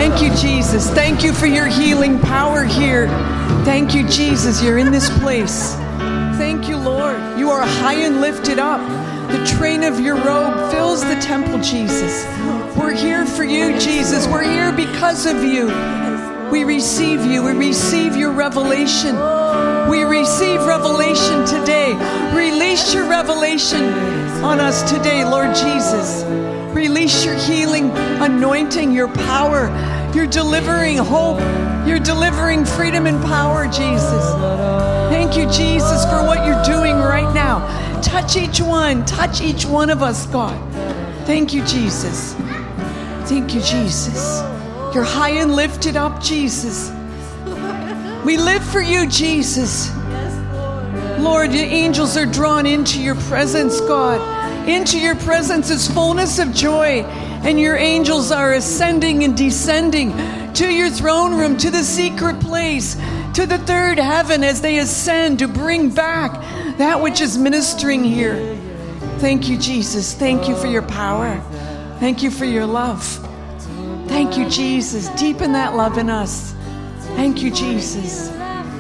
Thank you, Jesus. Thank you for your healing power here. Thank you, Jesus. You're in this place. Thank you, Lord. You are high and lifted up. The train of your robe fills the temple, Jesus. We're here for you, Jesus. We're here because of you. We receive you. We receive your revelation. We receive revelation today. Release your revelation on us today, Lord Jesus. Release your healing anointing, your power. You're delivering hope. You're delivering freedom and power, Jesus. Thank you, Jesus, for what you're doing right now. Touch each one. Touch each one of us, God. Thank you, Jesus. Thank you, Jesus. You're high and lifted up, Jesus. We live for you, Jesus. Lord, the angels are drawn into your presence, God. Into your presence is fullness of joy, and your angels are ascending and descending to your throne room, to the secret place, to the third heaven as they ascend to bring back that which is ministering here. Thank you, Jesus. Thank you for your power. Thank you for your love. Thank you, Jesus. Deepen that love in us. Thank you, Jesus.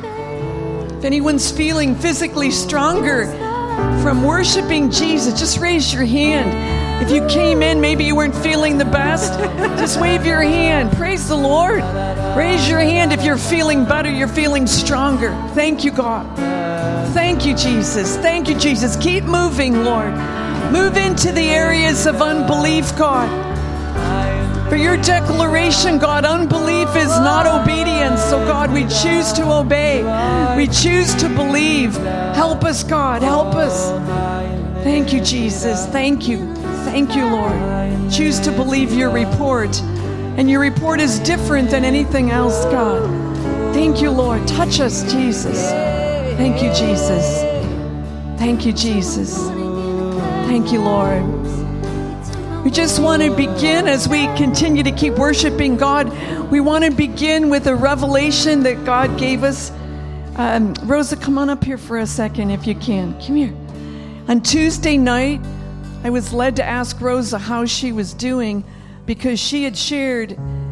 If anyone's feeling physically stronger from worshiping Jesus, just raise your hand. If you came in, maybe you weren't feeling the best, just wave your hand. Praise the Lord. Raise your hand if you're feeling better, you're feeling stronger. Thank you, God. Thank you, Jesus. Thank you, Jesus. Keep moving, Lord. Move into the areas of unbelief, God. For your declaration, God, unbelief is not obedience. So, God, we choose to obey. We choose to believe. Help us, God. Help us. Thank you, Jesus. Thank you. Thank you, Lord. Choose to believe your report. And your report is different than anything else, God. Thank you, Lord. Touch us, Jesus. Thank you, Jesus. Thank you, Jesus. Thank you, Lord. We just want to begin as we continue to keep worshiping God. We want to begin with a revelation that God gave us. Rosa, come on up here for a second if you can. Come here. On Tuesday night, I was led to ask Rosa how she was doing because she had shared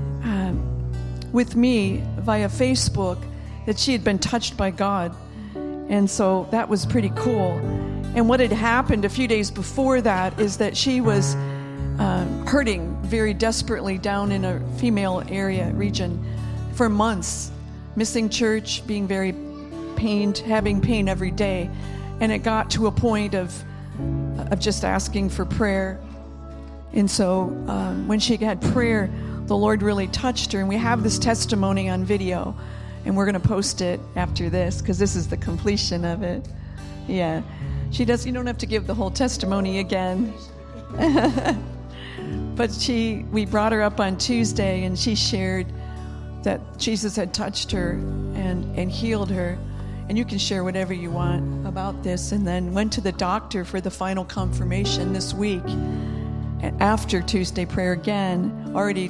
with me via Facebook that she had been touched by God. And so that was pretty cool. And what had happened a few days before that is that she was hurting very desperately down in a female region for months, missing church, being very pained, having pain every day. And it got to a point of just asking for prayer. And so when she had prayer, the Lord really touched her. And we have this testimony on video, and we're going to post it after this because this is the completion of it. Yeah. You don't have to give the whole testimony again. But we brought her up on Tuesday, and she shared that Jesus had touched her and healed her. And you can share whatever you want about this. And then went to the doctor for the final confirmation this week. And after Tuesday prayer again, already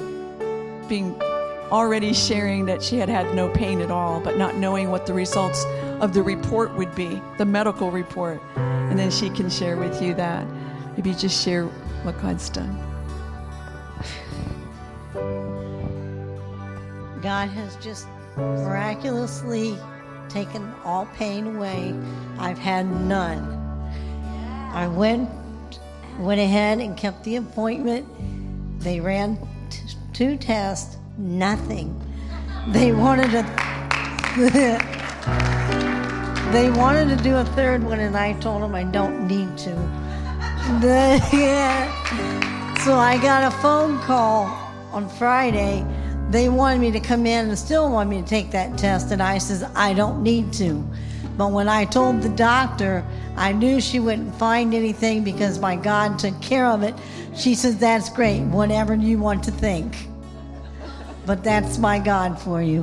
sharing that she had no pain at all, but not knowing what the results of the report would be, the medical report. And then she can share with you that. Maybe just share what God's done. God has just miraculously taken all pain away. I've had none. I went ahead and kept the appointment. They ran 2 tests, nothing. They wanted to do a third one, and I told them I don't need to. So I got a phone call on Friday. They wanted me to come in and still want me to take that test, and I says, I don't need to. But when I told the doctor, I knew she wouldn't find anything because my God took care of it. She says, that's great, whatever you want to think. But that's my God for you.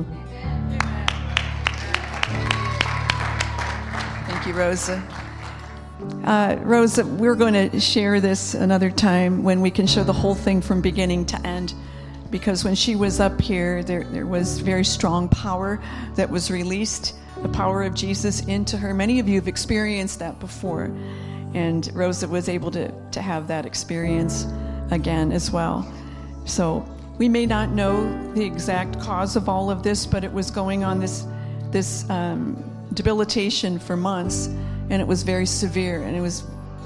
Thank you, Rosa. Rosa, we're going to share this another time when we can show the whole thing from beginning to end. Because when she was up here, there was very strong power that was released, the power of Jesus into her. Many of you have experienced that before. And Rosa was able to have that experience again as well. So We may not know the exact cause of all of this, but it was going on this debilitation for months, and it was very severe, and it was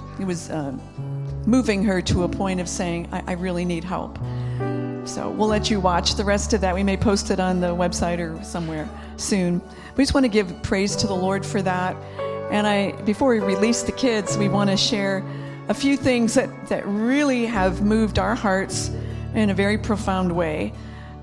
moving her to a point of saying, I really need help. So we'll let you watch the rest of that. We may post it on the website or somewhere soon. We just want to give praise to the Lord for that. And before we release the kids, we want to share a few things that really have moved our hearts in a very profound way.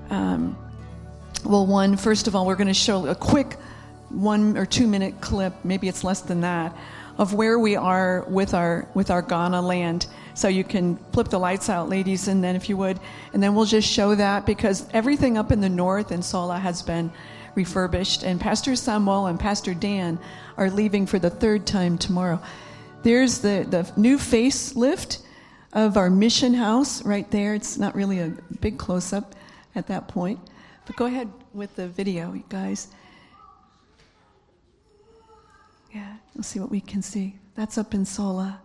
First of all, we're going to show a quick 1 or 2 minute clip, maybe it's less than that, of where we are with our Ghana land. So you can flip the lights out, ladies, and then if you would, and then we'll just show that, because everything up in the north in Sola has been refurbished, and Pastor Samuel and Pastor Dan are leaving for the 3rd time tomorrow. There's the new facelift of our mission house right there. It's not really a big close-up at that point, but go ahead with the video, you guys. Yeah, we'll see what we can see. That's up in Sola.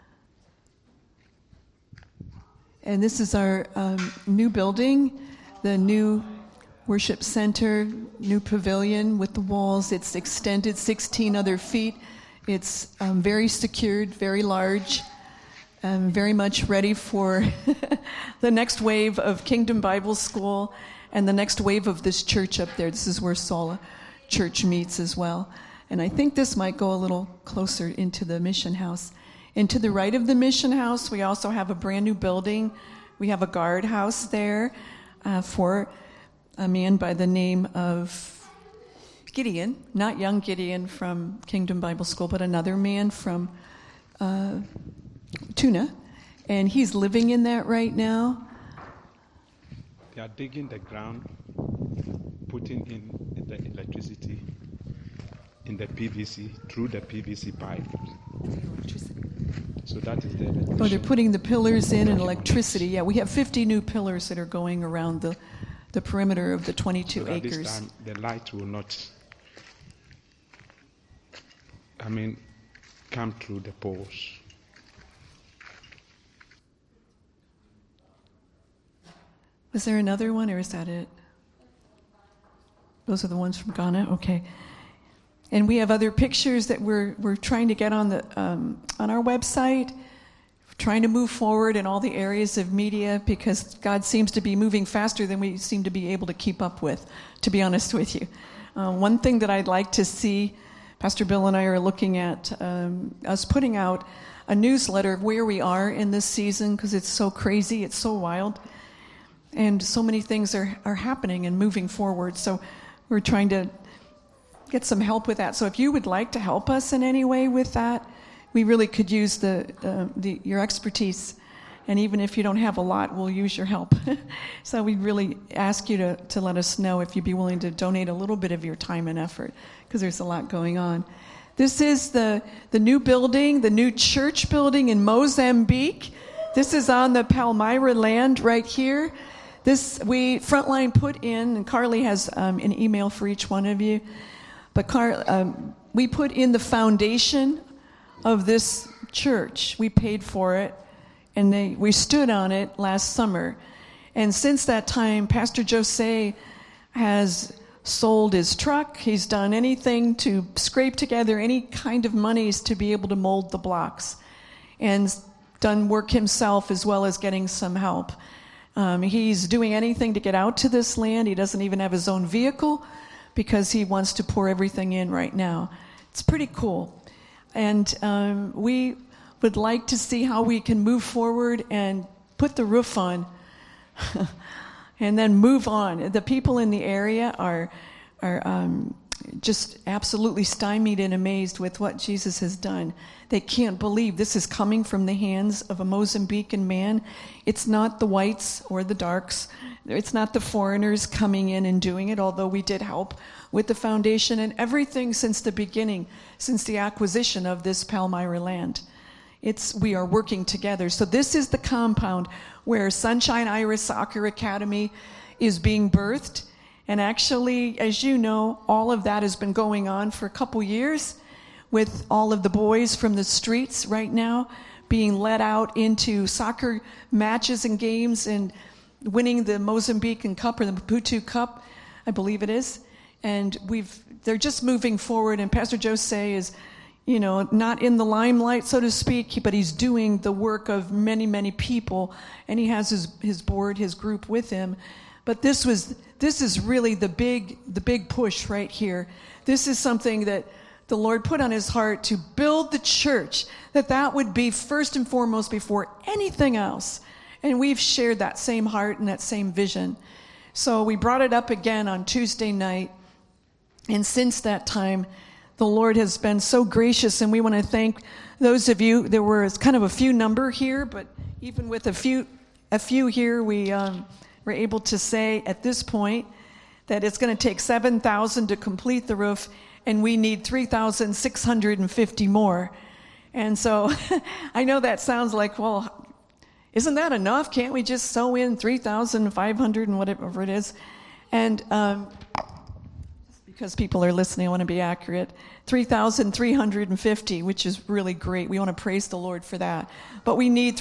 And this is our new building, the new worship center, new pavilion with the walls. It's extended 16 other feet. It's very secured, very large, very much ready for the next wave of Kingdom Bible School and the next wave of this church up there. This is where Sola Church meets as well. And I think this might go a little closer into the mission house. And to the right of the mission house, we also have a brand new building. We have a guard house there for a man by the name of Gideon, not young Gideon from Kingdom Bible School, but another man from Tuna. And he's living in that right now. They are digging the ground, putting in the electricity in the PVC, through the PVC pipe. So that is the electricity. Oh, they're putting the pillars in and electricity. Yeah, we have 50 new pillars that are going around the perimeter of the 22 so acres. This time the light will not, come through the poles. Was there another one, or is that it? Those are the ones from Ghana? Okay. And we have other pictures that we're trying to get on our website, trying to move forward in all the areas of media, because God seems to be moving faster than we seem to be able to keep up with, to be honest with you. One thing that I'd like to see, Pastor Bill and I are looking at us putting out a newsletter of where we are in this season, because it's so crazy, it's so wild, and so many things are happening and moving forward. So we're trying to get some help with that. So if you would like to help us in any way with that, we really could use your expertise. And even if you don't have a lot, we'll use your help. So we'd really ask you to let us know if you'd be willing to donate a little bit of your time and effort, because there's a lot going on. This is the new building, the new church building in Mozambique. This is on the Palmyra land right here. This Frontline put in, and Carly has an email for each one of you. But we put in the foundation of this church. We paid for it, and we stood on it last summer. And since that time, Pastor Jose has sold his truck. He's done anything to scrape together any kind of monies to be able to mold the blocks, and done work himself as well as getting some help. He's doing anything to get out to this land. He doesn't even have his own vehicle, because he wants to pour everything in right now. It's pretty cool. And we would like to see how we can move forward and put the roof on and then move on. The people in the area are just absolutely stymied and amazed with what Jesus has done. They can't believe this is coming from the hands of a Mozambican man. It's not the whites or the darks. It's not the foreigners coming in and doing it, although we did help with the foundation and everything since the beginning, since the acquisition of this Palmyra land. We are working together. So this is the compound where Sunshine Iris Soccer Academy is being birthed. And actually, as you know, all of that has been going on for a couple years, with all of the boys from the streets right now being let out into soccer matches and games, and winning the Mozambican Cup or the Maputo Cup, I believe it is. And they're just moving forward. And Pastor Jose is, not in the limelight, so to speak, but he's doing the work of many, many people. And he has his board, his group with him. But this is really the big push right here. This is something that the Lord put on his heart to build the church, that would be first and foremost before anything else. And we've shared that same heart and that same vision. So we brought it up again on Tuesday night. And since that time, the Lord has been so gracious, and we want to thank those of you. There was kind of a few number here, but even with a few here, we were able to say at this point that it's going to take 7,000 to complete the roof, and we need 3,650 more. And so I know that sounds like, well, isn't that enough? Can't we just sew in 3,500 and whatever it is? And because people are listening, I want to be accurate. 3,350, which is really great. We want to praise the Lord for that. But we need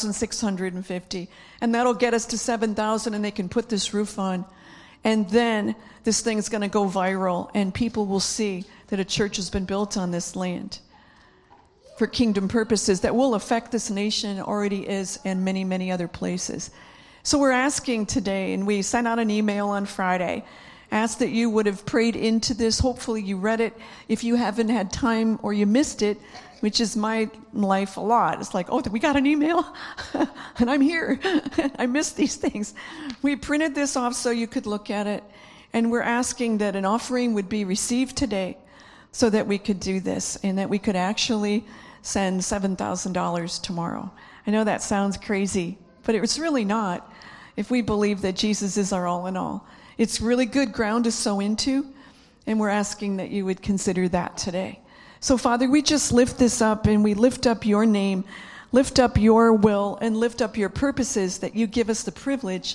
3,650. And that'll get us to 7,000, and they can put this roof on. And then this thing is going to go viral, and people will see that a church has been built on this land for kingdom purposes that will affect this nation, already is, and many, many other places. So we're asking today, and we sent out an email on Friday, ask that you would have prayed into this. Hopefully you read it. If you haven't had time or you missed it, which is my life a lot. It's like, oh, we got an email and I'm here. I missed these things. We printed this off so you could look at it. And we're asking that an offering would be received today so that we could do this and that we could actually send $7,000 tomorrow. I know that sounds crazy, but it's really not if we believe that Jesus is our all in all. It's really good ground to sow into, and we're asking that you would consider that today. So, Father, we just lift this up, and we lift up your name, lift up your will, and lift up your purposes that you give us the privilege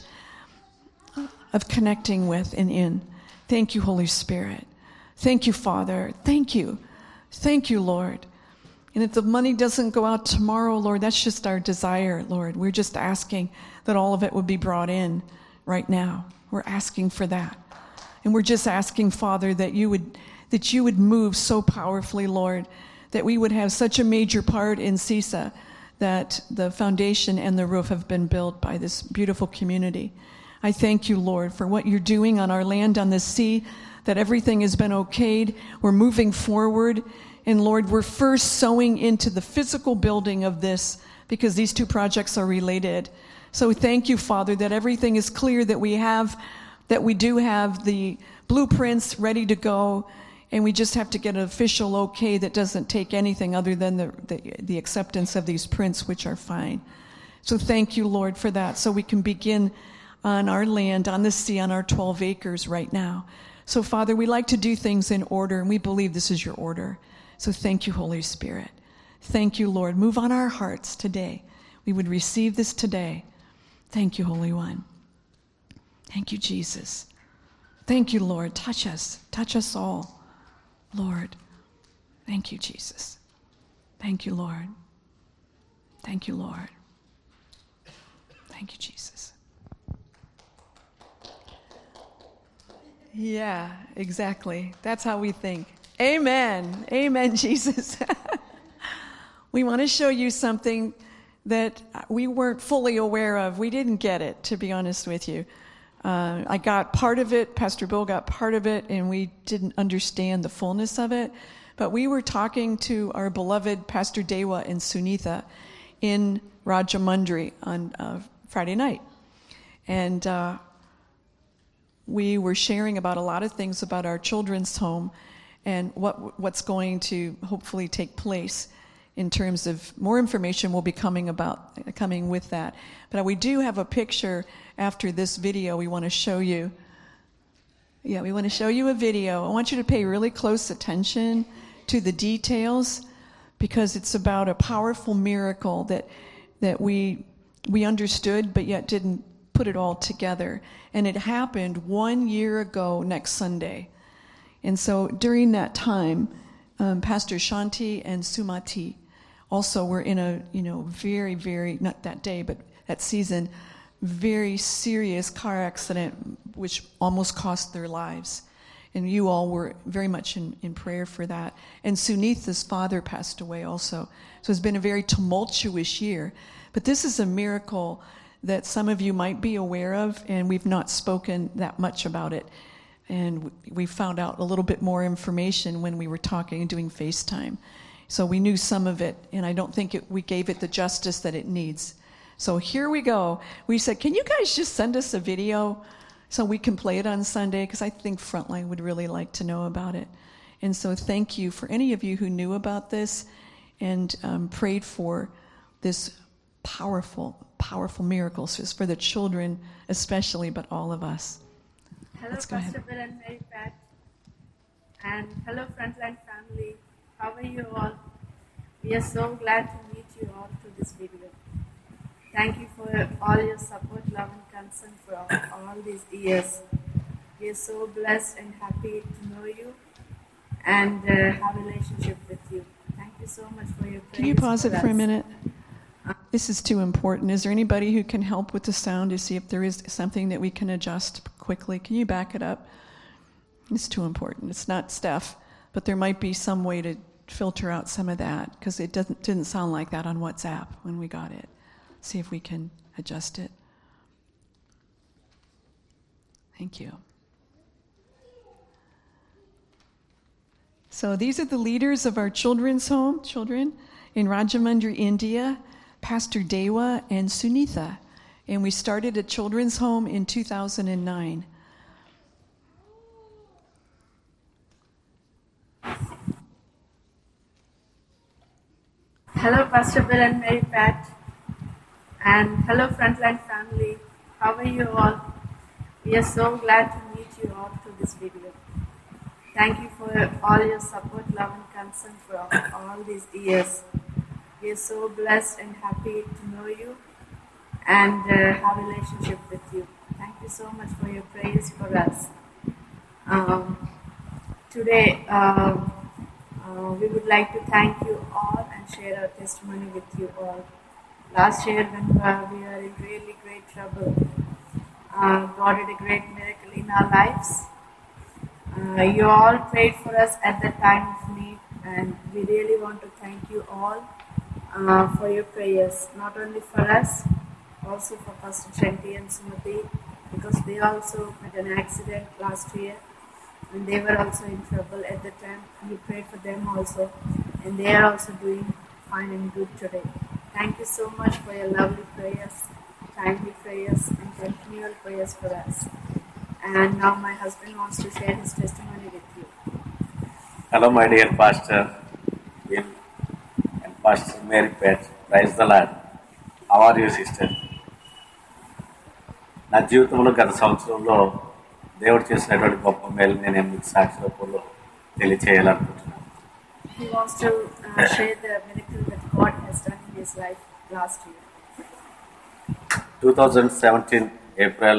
of connecting with and in. Thank you, Holy Spirit. Thank you, Father. Thank you. Thank you, Lord. And if the money doesn't go out tomorrow, Lord, that's just our desire, Lord. We're just asking that all of it would be brought in right now. We're asking for that. And we're just asking, Father, that you would move so powerfully, Lord, that we would have such a major part in CISA, that the foundation and the roof have been built by this beautiful community. I thank you, Lord, for what you're doing on our land, on the sea, that everything has been okayed. We're moving forward. And Lord, we're first sowing into the physical building of this because these two projects are related. So thank you, Father, that everything is clear, that we do have the blueprints ready to go, and we just have to get an official okay that doesn't take anything other than the acceptance of these prints, which are fine. So thank you, Lord, for that, so we can begin on our land, on the sea, on our 12 acres right now. So, Father, we like to do things in order, and we believe this is your order. So thank you, Holy Spirit. Thank you, Lord. Move on our hearts today. We would receive this today. Thank you, Holy One. Thank you, Jesus. Thank you, Lord. Touch us all, Lord. Thank you, Jesus. Thank you, Lord. Thank you, Lord. Thank you, Jesus. Yeah, exactly. That's how we think. Amen. Amen, Jesus. We want to show you something that we weren't fully aware of. We didn't get it, to be honest with you. I got part of it, Pastor Bill got part of it, and we didn't understand the fullness of it. But we were talking to our beloved Pastor Dewa and Sunitha in Rajamundry on Friday night. And we were sharing about a lot of things about our children's home and what's going to hopefully take place in terms of more information will be coming with that. But we do have a picture after this video we want to show you. Yeah, we want to show you a video. I want you to pay really close attention to the details because it's about a powerful miracle that we understood but yet didn't put it all together. And it happened 1 year ago next Sunday. And so during that time, Pastor Shanti and Sumati also were in a, very, very, not that day, but that season, very serious car accident which almost cost their lives. And you all were very much in prayer for that. And Sunitha's father passed away also. So it's been a very tumultuous year. But this is a miracle that some of you might be aware of, and we've not spoken that much about it. And we found out a little bit more information when we were talking and doing FaceTime. So we knew some of it, and I don't think we gave it the justice that it needs. So here we go. We said, can you guys just send us a video so we can play it on Sunday? Because I think Frontline would really like to know about it. And so thank you for any of you who knew about this and prayed for this powerful miracles, just for the children especially, but all of us. Hello, Pastor Bill and Mary Pat. And hello, Frontline family. How are you all? We are so glad to meet you all through this video. Thank you for all your support, love, and concern for all these years. We are so blessed and happy to know you and have a relationship with you. Thank you so much for your prayers. Can you pause it for a minute? This is too important. Is there anybody who can help with the sound to see if there is something that we can adjust quickly? Can you back it up? It's too important. It's not Steph, but there might be some way to filter out some of that, because it didn't sound like that on WhatsApp when we got it. See if we can adjust it. Thank you. So these are the leaders of our children's home, children in Rajamundry, India, Pastor Dewa and Sunitha. And we started a children's home in 2009. Hello, Pastor Bill and Mary Pat. And hello, Frontline family. How are you all? We are so glad to meet you all through this video. Thank you for all your support, love, and concern for all these years. We are so blessed and happy to know you and have a relationship with you. Thank you so much for your prayers for us. Today, we would like to thank you all and share our testimony with you all. Last year, when we were in really great trouble, God did a great miracle in our lives. You all prayed for us at that time of need, and we really want to thank you all for your prayers, not only for us, also for Pastor Shanti and Sumati, because they also had an accident last year, and they were also in trouble at the time. We prayed for them also, and they are also doing fine and good today. Thank you so much for your lovely prayers, timely prayers, and continual prayers for us. And now my husband wants to share his testimony with you. Hello, my dear Pastor Bill and Pastor Mary Pat. Praise the Lord. How are you, sister? నా జీవితంలో గత సంవత్సరంలో దేవుడు చేసినటువంటి గొప్ప మేలు నేను మీకు సాక్షి రూపంలో తెలియచేయాలనుకుంటున్నాను. He wants to share the miracle that God has done in his life last year. 2017 April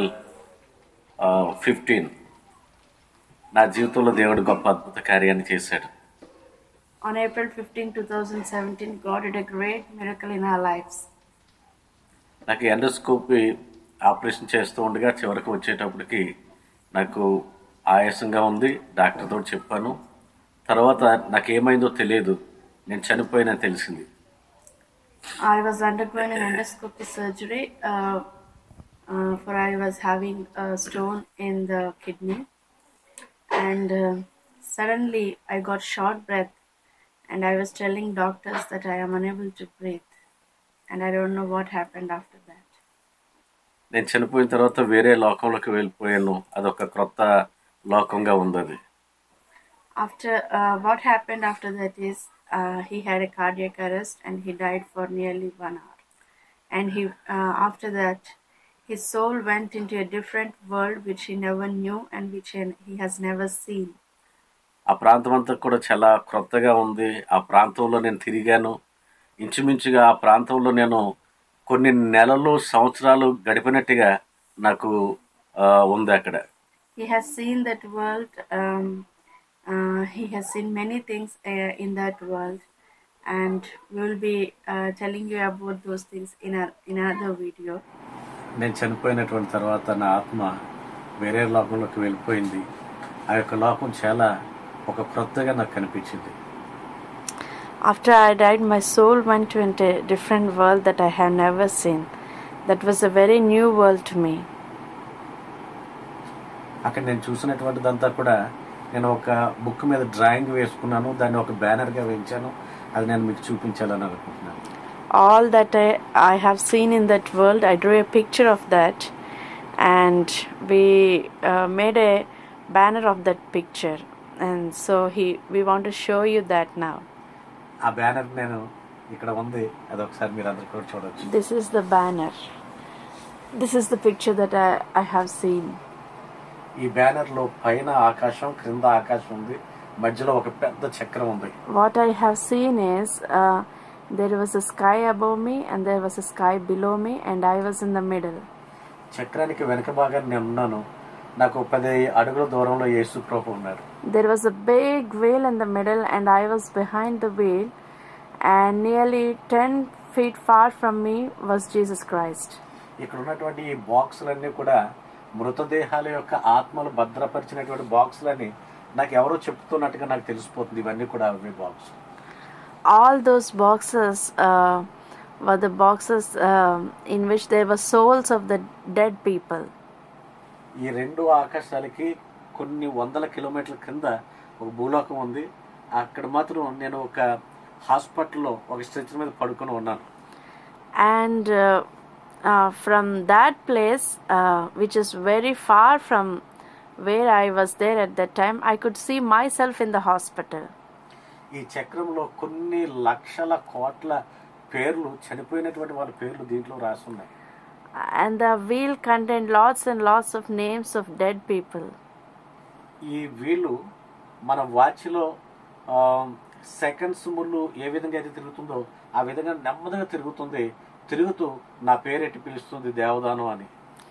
15 నా జీవితంలో దేవుడు గొప్ప అద్భుత కార్యాన్ని చేశాడు. On April 15, 2017, God did a great miracle in our lives. నాకు ఎండోస్కోపీ ఆపరేషన్ చేస్తూ ఉండగా చివరికి వచ్చేటప్పటికి నాకు ఆయాసంగా ఉంది. డాక్టర్తో చెప్పాను. తర్వాత నాకేమైందో తెలియదు, నేను చనిపోయినా తెలిసింది. I was undergoing an endoscopy surgery for I was having a stone in the kidney, and suddenly I got short breath, and I was telling doctors that I am unable to breathe, and I don't know what happened after that. నేను చనిపోయిన తర్వాత వేరే లోకంలోకి వెళ్ళిపోయాను. అదొక క్రొత్త లోకంగా ఉంది అది. After what happened after that is he had a cardiac arrest and he died for nearly 1 hour, and he after that his soul went into a different world which he never knew and which he has never seen. ఆ ప్రాంతం అంతా కూడా చాలా క్రొత్తగా ఉంది. ఆ ప్రాంతంలో నేను తిరిగాను. ఇంచుమించుగా ఆ ప్రాంతంలో నేను కొన్ని నెలలు సంవత్సరాలు గడిపినట్టుగా నాకు ఉంది అక్కడ. He has seen that world. He has seen many things in that world, and we will be telling you about those things in another video. నేను చనిపోయినటువంటి తర్వాత నా ఆత్మ వేరే లోకంలోకి వెళ్ళిపోయింది. ఆ యొక్క లోకం చాలా ఒక క్రొత్తగా నాకు కనిపించింది. After I died, my soul went to a different world that I have never seen. That was a very new world to me. అక్కడ నేను చూసినటువంటిదంతా కూడా నేను ఒక బుక్ మీద డ్రాయింగ్ వేసుకున్నాను, దాన్ని ఒక బ్యానర్గా వేయించాను. అది నేను మీకు చూపించాలని అనుకుంటున్నాను. All that I have seen in that world, I drew a picture of that, and we made a banner of that picture, and so we want to show you that now. ఆ banner నేను ఇక్కడ ఉంది, అది ఒకసారి మీరు అందరూ కూడా చూడొచ్చు. This is the banner. This is the picture that I have seen. ఈ బ్యానర్ లో పైన ఆకాశం, క్రింద ఆకాశం ఉంది, మధ్యలో ఒక పెద్ద చక్రం ఉంది. What I have seen is there was a sky above me and there was a sky below me and I was in the middle. చక్రానికి వెనక భాగాన్ని నేను ఉన్నాను. నాకు 10 అడుగుల దూరంలో యేసు ప్రభు ఉన్నారు. There was a big wheel in the middle and I was behind the wheel, and nearly 10 feet far from me was Jesus Christ. ఇక్కడ ఉన్నటువంటి ఈ బాక్సులన్నీ కూడా మృతదేహాల యొక్క ఆత్మలు భద్రపరిచినటువంటి బాక్సులని నాకు ఎవరో చెప్తున్నట్టుగా నాకు తెలిసిపోతుంది. ఇవన్నీ కూడా అవే box. All those boxes were the boxes in which there were souls of the dead people. ఈ రెండు ఆకాశాలకి కొన్ని వందల కిలోమీటర్ల క్రింద ఒక భూలోకం ఉంది. అక్కడ మాత్రం నేను ఒక హాస్పిటల్లో ఒక స్ట్రెచర్ మీద పడుకొని ఉన్నాను. And from that place, which is very far from where I was there at that time, I could see myself in the hospital. ఈ చక్రంలో కొన్ని లక్షల కోట్ల పేర్లు, చనిపోయినటువంటి వాళ్ళ పేర్లు దీంట్లో రాసి ఉన్నాయి. And the wheel contained lots and lots of names of dead people. ఈ వీలు మన వాచ్లో సెకండ్స్ ముళ్ళు ఏ విధంగా అయితే తిరుగుతుందో ఆ విధంగా నెమ్మదిగా తిరుగుతుంది. తిరుగుతూ నా పేరెట్టి పిలుస్తుంది దేవదానం అని.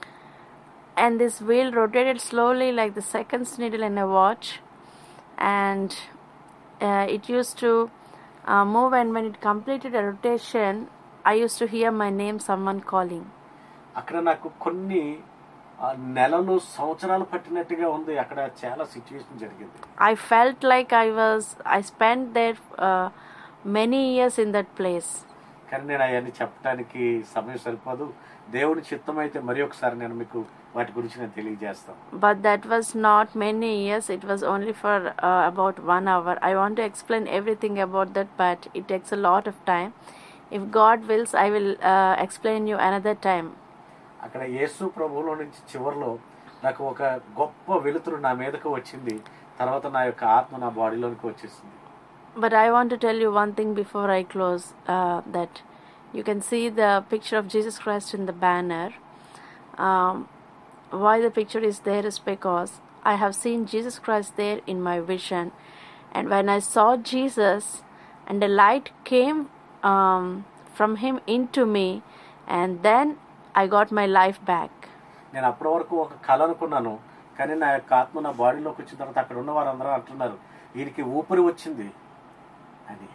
And this wheel rotated slowly like the seconds needle in a watch, and it used to move, and when it completed a rotation, I used to hear my name, someone calling. అక్కడ నాకు కొన్ని నెలలు సంవత్సరాలు పట్టినట్టుగా ఉంది. అక్కడ చాలా situation జరిగింది. I felt like I spent there many years in that place. కానీ నేను అవన్నీ చెప్పడానికి సమయం సరిపోదు. దేవుని చిత్తం అయితే మరి ఒకసారి నేను మీకు వాటి గురించి నేను తెలియజేస్తాను. But that was not many years. It was only for about 1 hour. I want to explain everything about that, but it takes a lot of time. If God wills, I will explain you another time. అక్కడ యేసు ప్రభువులో నుంచి చివరిలో నాకు ఒక గొప్ప వెలుతురు నా మీదకు వచ్చింది. తర్వాత నా యొక్క ఆత్మ నా బాడీలోనికి వచ్చేసింది. But I want to tell you one thing before I close, that you can see the picture of Jesus Christ in the banner. Why the picture is there is because I have seen Jesus Christ there in my vision, and when I saw Jesus and the light came from him into me, and then I got my life back. నేను అప్పటి వరకు ఒక కళ అనుకున్నాను, కానీ నా యొక్క ఆత్మ నా బాడీలోకి వచ్చిన తర్వాత అక్కడ ఉన్న వారందరూ అంటున్నారు వీరికి ఊపిరి వచ్చింది అని.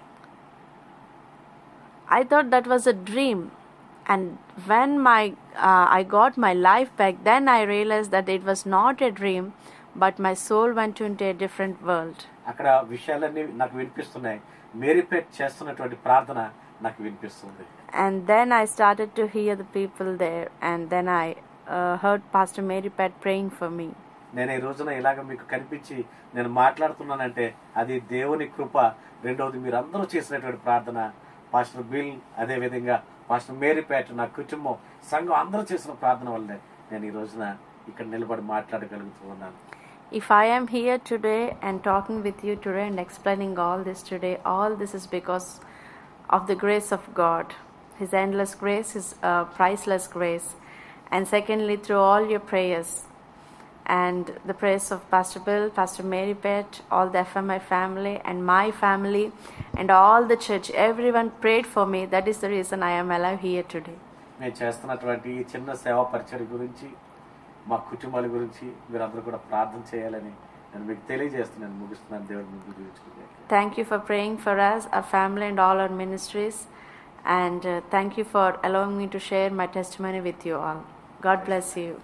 I thought that was a dream, and when I got my life back, then I realized that it was not a dream, but my soul went into a different world. అక్కడ విషయాలన్నీ నాకు వినిపిస్తున్నాయి. మేరీపేట్ చేస్తున్నటువంటి ప్రార్థన నాకు వినిపిస్తుంది. And then I started to hear the people there, and then I heard Pastor Mary Pat praying for me. నేను ఈ రోజున ఇలాగ మీకు కనిపించి నేను మాట్లాడుతున్నానంటే అది దేవుని కృప. రెండవది మీరందరూ చేసినటువంటి ప్రార్థన, పాస్టర్ బిల్, అదేవిధంగా పాస్టర్ మేరీ పేట, నా కుటుంబం, సంఘం అందరూ చేసిన ప్రార్థన వల్లే నేను ఈ రోజున ఇక్కడ నిలబడి మాట్లాడగలుగుతూ ఉన్నాను. If I am here today and talking with you today and explaining all this today, all this is because of the grace of God, His endless grace, His priceless grace, and secondly through all your prayers and the prayers of Pastor Bill, Pastor Mary Pet, all the FMI family and my family and all the church. Everyone prayed for me. That is the reason I am alive here today. నేను చేస్తున్నటువంటి ఈ చిన్న సేవా పరిచర్య గురించి, మా కుటుంబాల గురించి మీరందరూ కూడా ప్రార్థన చేయాలని నేను మీకు తెలియజేస్తున్నాను. ముగిస్తున్నాను. దేవుడి ముందు జీవించుకుంటే Thank you for praying for us, our family and all our ministries, and thank you for allowing me to share my testimony with you all. God bless you.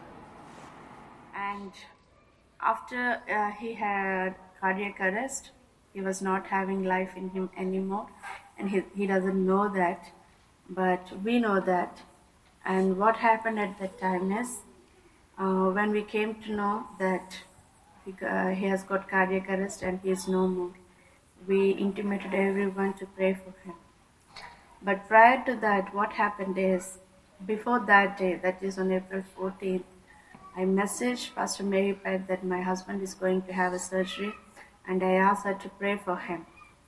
And after he had cardiac arrest, he was not having life in him anymore, and he doesn't know that, but we know that. And what happened at that time is, when we came to know that he has got cardiac arrest and he is no more, we intimated everyone to pray for him. But prior to that, what happened is, before that day, that is on April 14th, I messaged Pastor Mary Pat that my husband is going to have a surgery, and I asked her to pray for him.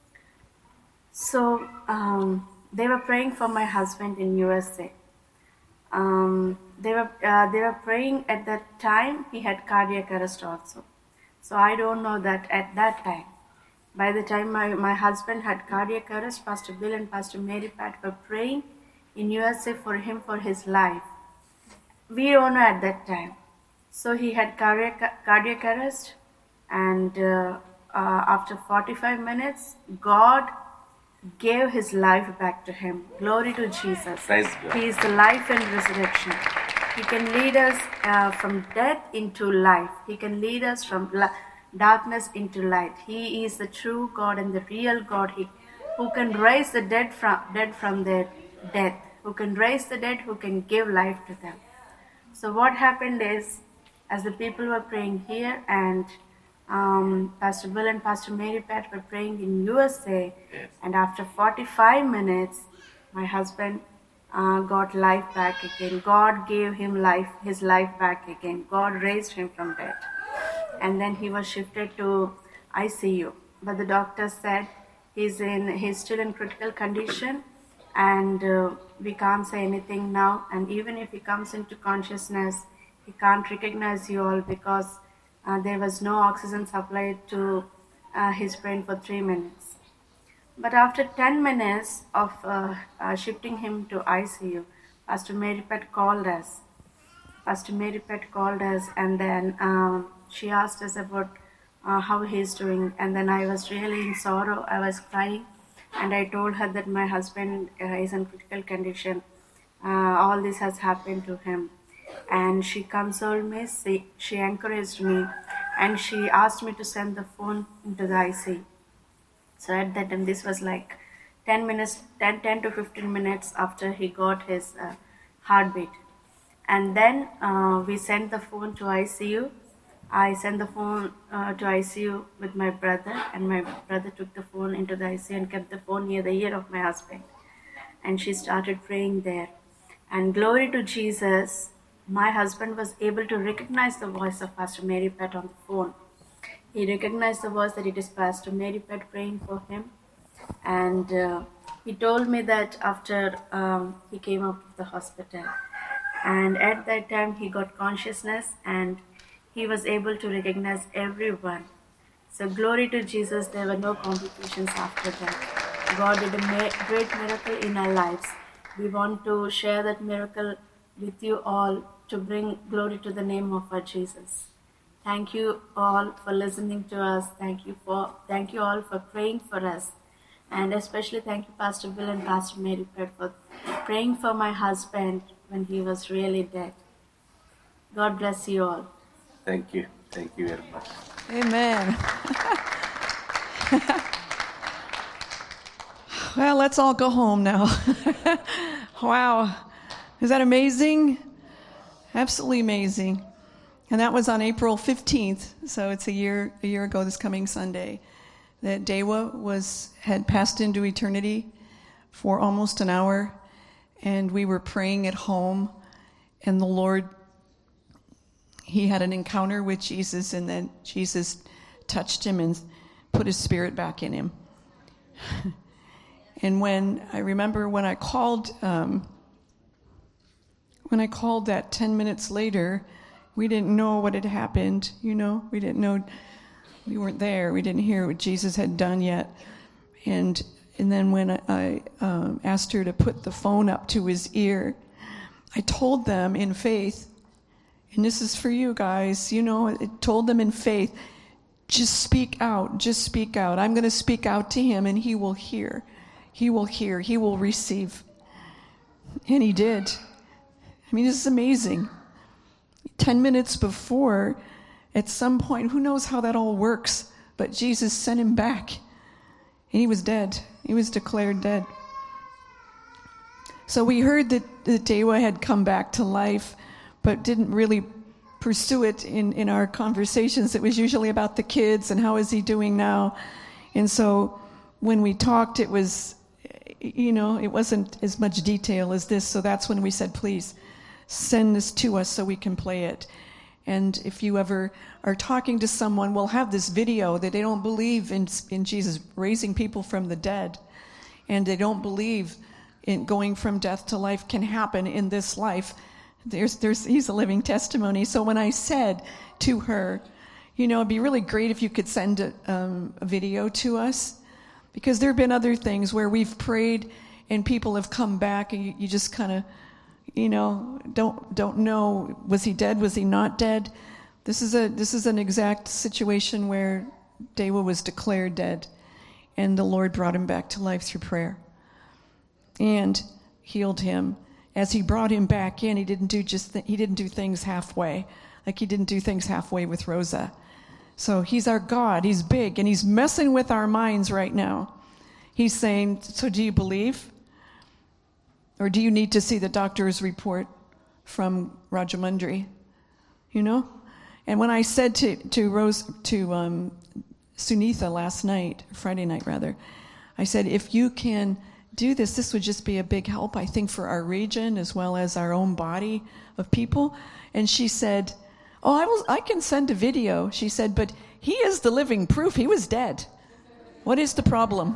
So they were praying for my husband in USA. They were praying at that time. He had cardiac arrest also. So I don't know that at that time. By the time my husband had cardiac arrest, Pastor Bill and Pastor Mary Pat were praying in USA for him, for his life. We don't know at that time. So he had cardiac arrest, and after 45 minutes, God gave his life back to him. Glory to Jesus. Praise God. He is the life and resurrection. He can lead us from death into life. He can lead us from darkness into light. He is the true God and the real God. Who can raise the dead from their death. Who can raise the dead, who can give life to them. So what happened is, as the people were praying here, and Pastor Bill and Pastor Mary Pat were praying in USA, Yes. and after 45 minutes, my husband got life back again. God gave him his life back again. God raised him from death. And then he was shifted to ICU. But the doctor said he's still in critical condition, and we can't say anything now. And even if he comes into consciousness, he can't recognize you all, because there was no oxygen supplied to his brain for 3 minutes. But after 10 minutes of shifting him to ICU, Pastor Mary Pat called us. And then she asked us about how he's doing. And then I was really in sorrow. I was crying. And I told her that my husband is in critical condition. All this has happened to him. And she consoled me, she encouraged me, and she asked me to send the phone into the IC. So at that time, this was like 10 to 15 minutes after he got his heartbeat. And then we sent the phone to ICU. I sent the phone to ICU with my brother, and my brother took the phone into the ICU and kept the phone near the ear of my husband. And she started praying there. And glory to Jesus, my husband was able to recognize the voice of Pastor Mary Pat on the phone. He recognized the voice that it is Pastor Mary Pat praying for him. And he told me that after he came out of the hospital. And at that time he got consciousness, and he was able to recognize everyone. So glory to Jesus, there were no complications after that. God did a great miracle in our lives. We want to share that miracle with you all to bring glory to the name of our Jesus. Thank you all for listening to us. Thank you all for praying for us. And especially thank you, Pastor Bill and Pastor Mary Pat, for praying for my husband when he was really dead. God bless you all. Thank you. Thank you very much. Amen. Well, let's all go home now. Wow. Is that amazing? Absolutely amazing. And that was on April 15th, so it's a year ago this coming Sunday, that Dewa had passed into eternity for almost an hour, and we were praying at home, and the Lord, he had an encounter with Jesus, and then Jesus touched him and put his spirit back in him. And I remember when I called that 10 minutes later, we didn't know what had happened, we didn't know, we weren't there, we didn't hear what Jesus had done yet. And then when I asked her to put the phone up to his ear, I told them in faith, and this is for you guys, I told them in faith, just speak out. I'm going to speak out to him, and he will hear. He will receive. And he did. I mean, this is amazing. 10 minutes before, at some point, who knows how that all works, but Jesus sent him back. And he was dead. He was declared dead. So we heard that Dewa had come back to life, but didn't really pursue it in our conversations. It was usually about the kids and how is he doing now. And so when we talked, it was, it wasn't as much detail as this. So that's when we said, please send this to us so we can play it. And if you ever are talking to someone, we'll have this video that they don't believe in Jesus raising people from the dead. And they don't believe in going from death to life can happen in this life. He's a living testimony. So when I said to her, it'd be really great if you could send a video to us, because there have been other things where we've prayed and people have come back and you just kind of, don't know, was he dead? Was he not dead? This is an exact situation where Dewa was declared dead, and the Lord brought him back to life through prayer and healed him. As he brought him back in, he didn't do things halfway, like he didn't do things halfway with Rosa. So he's our God. He's big, and he's messing with our minds right now. He's saying, so do you believe? Or do you need to see the doctor's report from Rajamundry? And when I said to Sunitha last night, Friday night rather, I said, if you can do this, this would just be a big help, I think, for our region as well as our own body of people. And she said, I can send a video. She said, but he is the living proof. He was dead. What is the problem?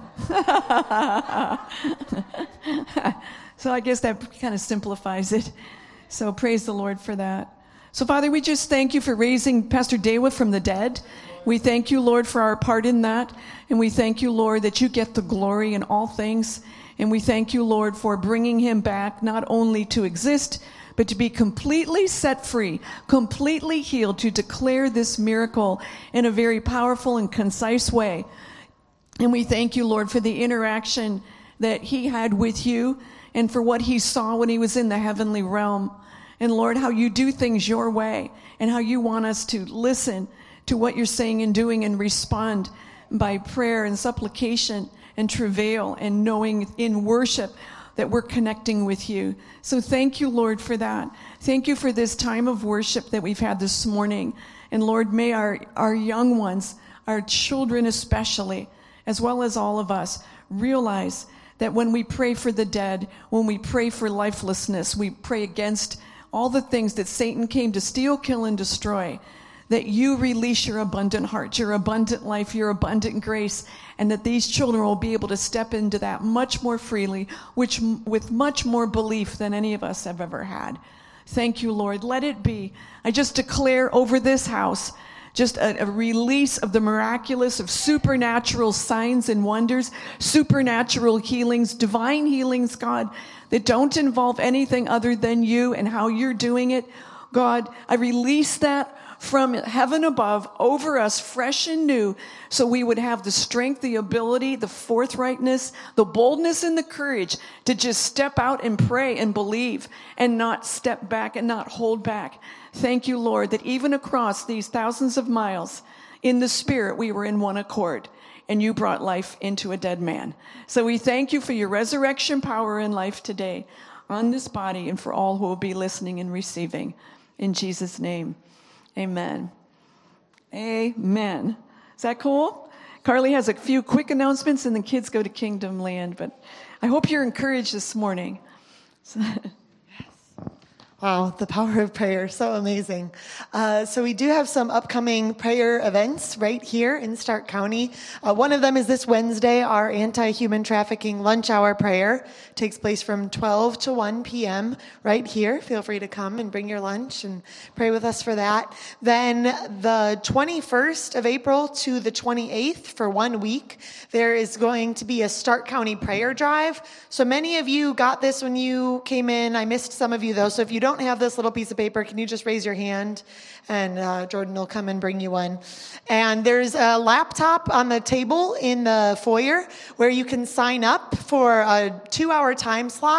So I guess that kind of simplifies it. So praise the Lord for that. So Father, we just thank you for raising Pastor Dewa from the dead. We thank you, Lord, for our part in that. And we thank you, Lord, that you get the glory in all things. And we thank you, Lord, for bringing him back not only to exist, but to be completely set free, completely healed, to declare this miracle in a very powerful and concise way. And we thank you, Lord, for the interaction that he had with you and for what he saw when he was in the heavenly realm. And Lord, how you do things your way and how you want us to listen to what you're saying and doing and respond by prayer and supplication and travail and knowing in worship that we're connecting with you. So thank you, Lord, for that. Thank you for this time of worship that we've had this morning. And Lord, may our young ones, our children especially, as well as all of us, realize that when we pray for the dead, when we pray for lifelessness, we pray against all the things that Satan came to steal, kill, and destroy, that you release your abundant heart, your abundant life, your abundant grace, and that these children will be able to step into that much more freely, with much more belief than any of us have ever had. Thank you, Lord. Let it be. I just declare over this house just a release of the miraculous, of supernatural signs and wonders, supernatural healings, divine healings, God, that don't involve anything other than you and how you're doing it. God, I release that from heaven above over us, fresh and new, so we would have the strength, the ability, the forthrightness, the boldness, and the courage to just step out and pray and believe and not step back and not hold back. Thank you, Lord, that even across these thousands of miles in the Spirit, we were in one accord, and you brought life into a dead man. So we thank you for your resurrection power and life today on this body and for all who will be listening and receiving. In Jesus' name. Amen. Amen. Is that cool? Carly has a few quick announcements and the kids go to Kingdom Land, but I hope you're encouraged this morning. Wow, the power of prayer, so amazing. So we do have some upcoming prayer events right here in Stark County. One of them is this Wednesday, our anti-human trafficking lunch hour prayer. Takes place from 12 to 1 p.m. right here. Feel free to come and bring your lunch and pray with us for that. Then the 21st of April to the 28th for 1 week, there is going to be a Stark County prayer drive. So many of you got this when you came in. I missed some of you though. So if you don't have this little piece of paper, can you just raise your hand and Jordan will come and bring you one. And there's a laptop on the table in the foyer where you can sign up for a 2-hour time slot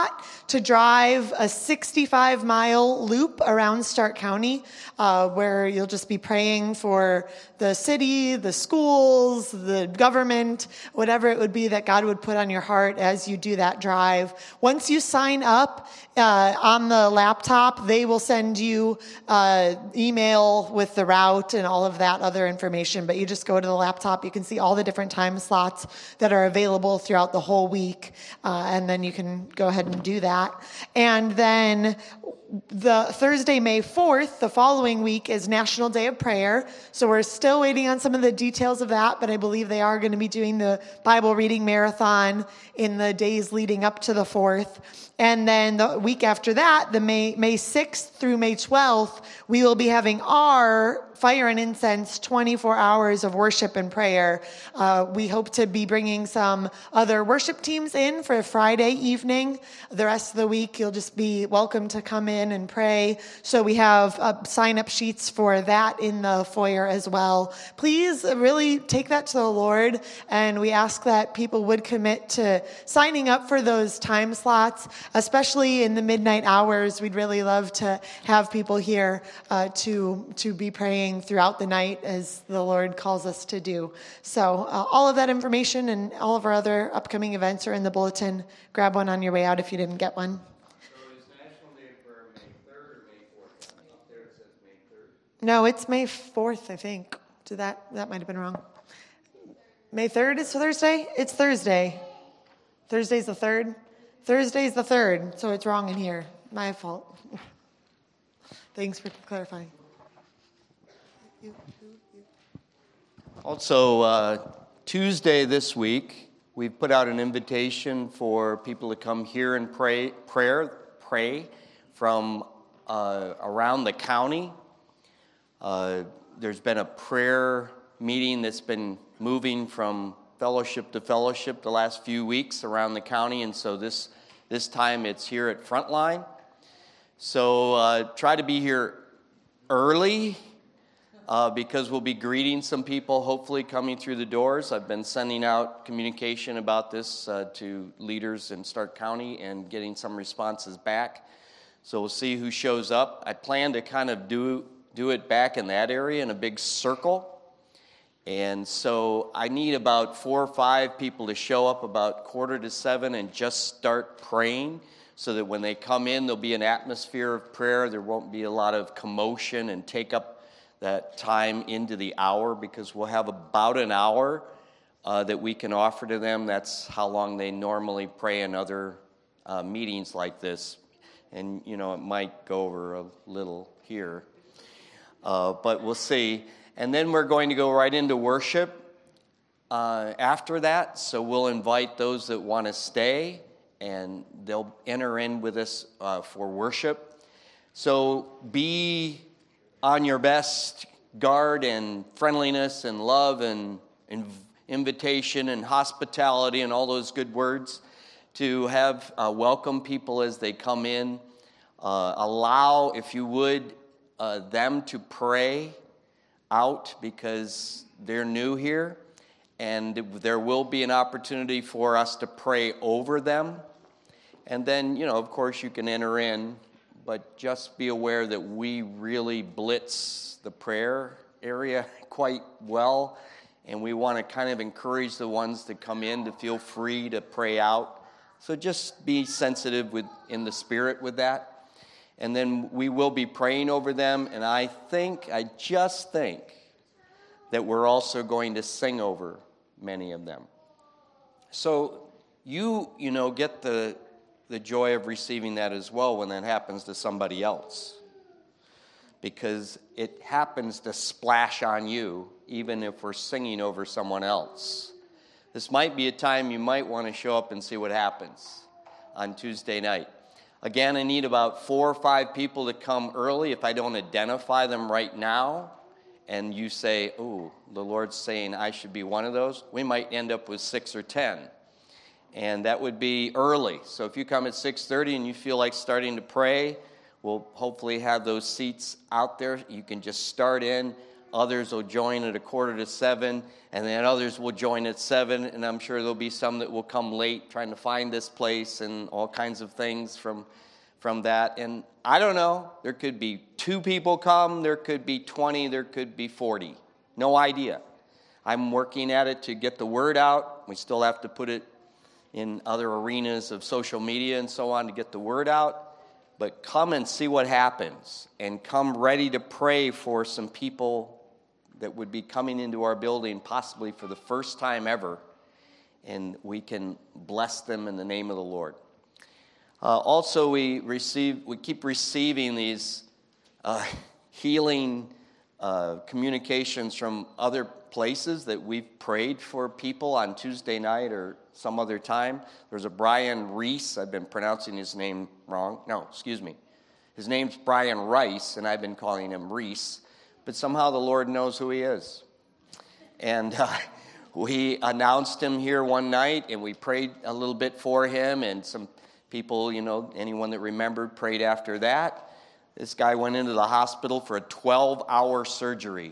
to drive a 65-mile loop around Stark County, where you'll just be praying for the city, the schools, the government, whatever it would be that God would put on your heart as you do that drive. Once you sign up on the laptop, they will send you email with the route and all of that other information. But you just go to the laptop, you can see all the different time slots that are available throughout the whole week, and then you can go ahead and do that. And then the Thursday, May 4th, the following week, is National Day of Prayer. So we're still waiting on some of the details of that, but I believe they are going to be doing the Bible reading marathon in the days leading up to the 4th. And then the week after that, the May 6th through May 12th, we will be having our Fire and Incense 24 hours of worship and prayer. We hope to be bringing some other worship teams in for Friday evening. The rest of the week, you'll just be welcome to come in and pray. So we have sign-up sheets for that in the foyer as well. Please really take that to the Lord, and we ask that people would commit to signing up for those time slots, especially in the midnight hours. We'd really love to have people here to be praying throughout the night as the Lord calls us to do. So all of that information and all of our other upcoming events are in the bulletin. Grab one on your way out if you didn't get one. So is National Day of Prayer May 3rd or May 4th? Up there it says May 3rd. No, it's May 4th, I think. That might have been wrong. May 3rd is Thursday? It's Thursday. Thursday's the 3rd? Thursday's the 3rd, so it's wrong in here. My fault. Thanks for clarifying. Also, Tuesday this week, we've put out an invitation for people to come here and pray from around the county. There's been a prayer meeting that's been moving from fellowship to fellowship the last few weeks around the county, and so this time it's here at Frontline. So try to be here early, because we'll be greeting some people hopefully coming through the doors. I've been sending out communication about this to leaders in Stark County and getting some responses back. So we'll see who shows up. I plan to kind of do it back in that area in a big circle. And so I need about 4 or 5 people to show up about 6:45 and just start praying, so that when they come in, there'll be an atmosphere of prayer. There won't be a lot of commotion and take up that time into the hour, because we'll have about an hour that we can offer to them. That's how long they normally pray in other meetings like this. And, it might go over a little here, but we'll see. And then we're going to go right into worship after that. So we'll invite those that want to stay, and they'll enter in with us for worship. So be on your best guard and friendliness and love and invitation and hospitality and all those good words to have welcome people as they come in. Allow, if you would, them to pray out, because they're new here, and there will be an opportunity for us to pray over them. And then, of course, you can enter in, but just be aware that we really blitz the prayer area quite well, and we want to kind of encourage the ones that come in to feel free to pray out. So just be sensitive in the spirit with that. And then we will be praying over them, and I just think that we're also going to sing over many of them. So you get the joy of receiving that as well when that happens to somebody else, because it happens to splash on you even if we're singing over someone else. This might be a time you might want to show up and see what happens on Tuesday night. Again, I need about 4 or 5 people to come early. If I don't identify them right now, and you say, "Oh, the Lord's saying I should be one of those," we might end up with 6 or 10. And that would be early. So if you come at 6:30 and you feel like starting to pray, we'll hopefully have those seats out there. You can just start in. Others will join at 6:45, and then others will join at 7, and I'm sure there'll be some that will come late trying to find this place and all kinds of things from that. And I don't know, there could be 2 people come, there could be 20, there could be 40. No idea. I'm working at it to get the word out. We still have to put it in other arenas of social media and so on to get the word out. But come and see what happens, and come ready to pray for some people that would be coming into our building possibly for the first time ever, and we can bless them in the name of the Lord. Also, we keep receiving these healing communications from other places that we've prayed for people on Tuesday night or some other time. There's a Brian Reese. I've been pronouncing his name wrong. No, excuse me. His name's Brian Rice, and I've been calling him Reese. But somehow the Lord knows who he is. And we announced him here one night, and we prayed a little bit for him, and some people, anyone that remembered, prayed after that. This guy went into the hospital for a 12-hour surgery.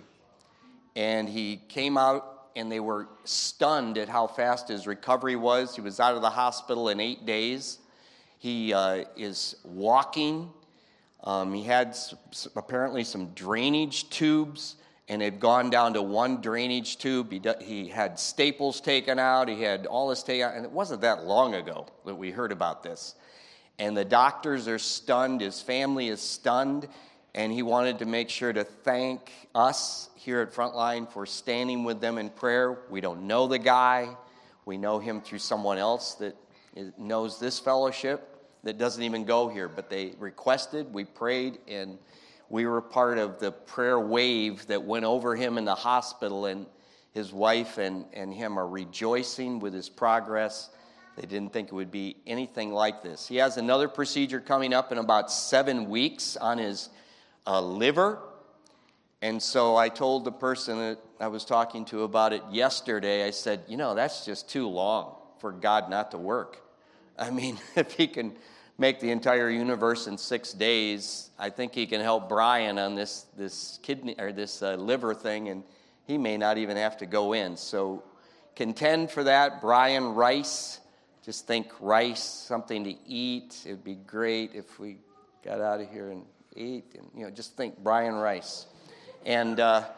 And he came out, and they were stunned at how fast his recovery was. He was out of the hospital in 8 days. He is walking. He had apparently some drainage tubes, and had gone down to one drainage tube. He had staples taken out. He had all this taken out. And it wasn't that long ago that we heard about this. And the doctors are stunned. His family is stunned. And he wanted to make sure to thank us here at Frontline for standing with them in prayer. We don't know the guy. We know him through someone else that knows this fellowship that doesn't even go here. But they requested, we prayed, and we were part of the prayer wave that went over him in the hospital. And his wife and him are rejoicing with his progress. They didn't think it would be anything like this. He has another procedure coming up in about 7 weeks on his liver. And so I told the person that I was talking to about it yesterday, I said, that's just too long for God not to work. I mean, if he can make the entire universe in 6 days, I think he can help Brian on this kidney or this liver thing, and he may not even have to go in. So contend for that. Brian Rice, just think rice, something to eat. It would be great if we got out of here and ate, and just think Brian Rice, and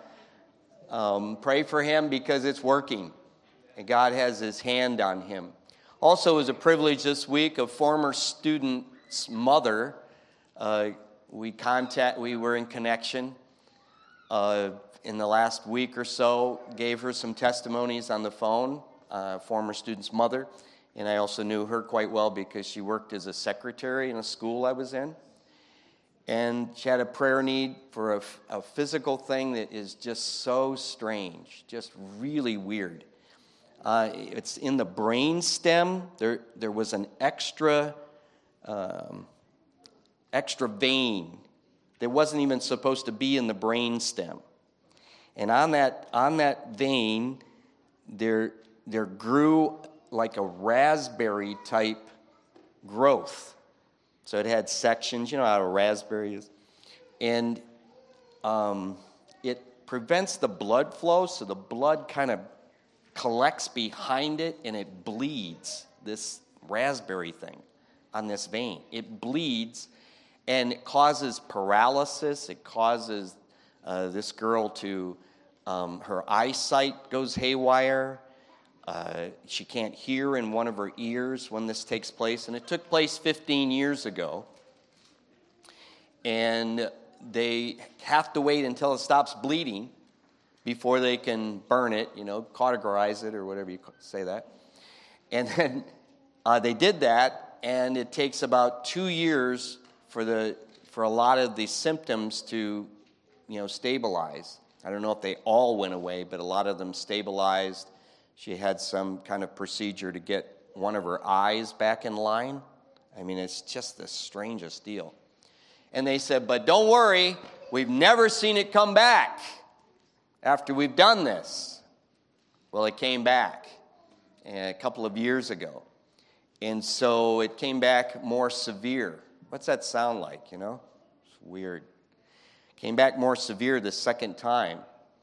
pray for him because it's working, and God has His hand on him. Also, it was a privilege this week. A former student's mother, we were in connection in the last week or so. Gave her some testimonies on the phone. Former student's mother, and I also knew her quite well because she worked as a secretary in a school I was in. And she had a prayer need for a physical thing that is just so strange, just really weird. It's in the brain stem. There was an extra vein that wasn't even supposed to be in the brain stem. And on that vein, there grew like a raspberry type growth. So it had sections, you know how a raspberry is. And it prevents the blood flow, so the blood kind of collects behind it, and it bleeds, this raspberry thing on this vein. It bleeds, and it causes paralysis. It causes this girl to, her eyesight goes haywire. She can't hear in one of her ears when this takes place. And it took place 15 years ago. And they have to wait until it stops bleeding before they can burn it, cauterize it or whatever you say that. And then they did that, and it takes about 2 years for a lot of the symptoms to, stabilize. I don't know if they all went away, but a lot of them stabilized. She had some kind of procedure to get one of her eyes back in line. I mean, it's just the strangest deal. And they said, but don't worry, we've never seen it come back after we've done this. Well, it came back a couple of years ago. And so it came back more severe. What's that sound like, It's weird. Came back more severe the second time.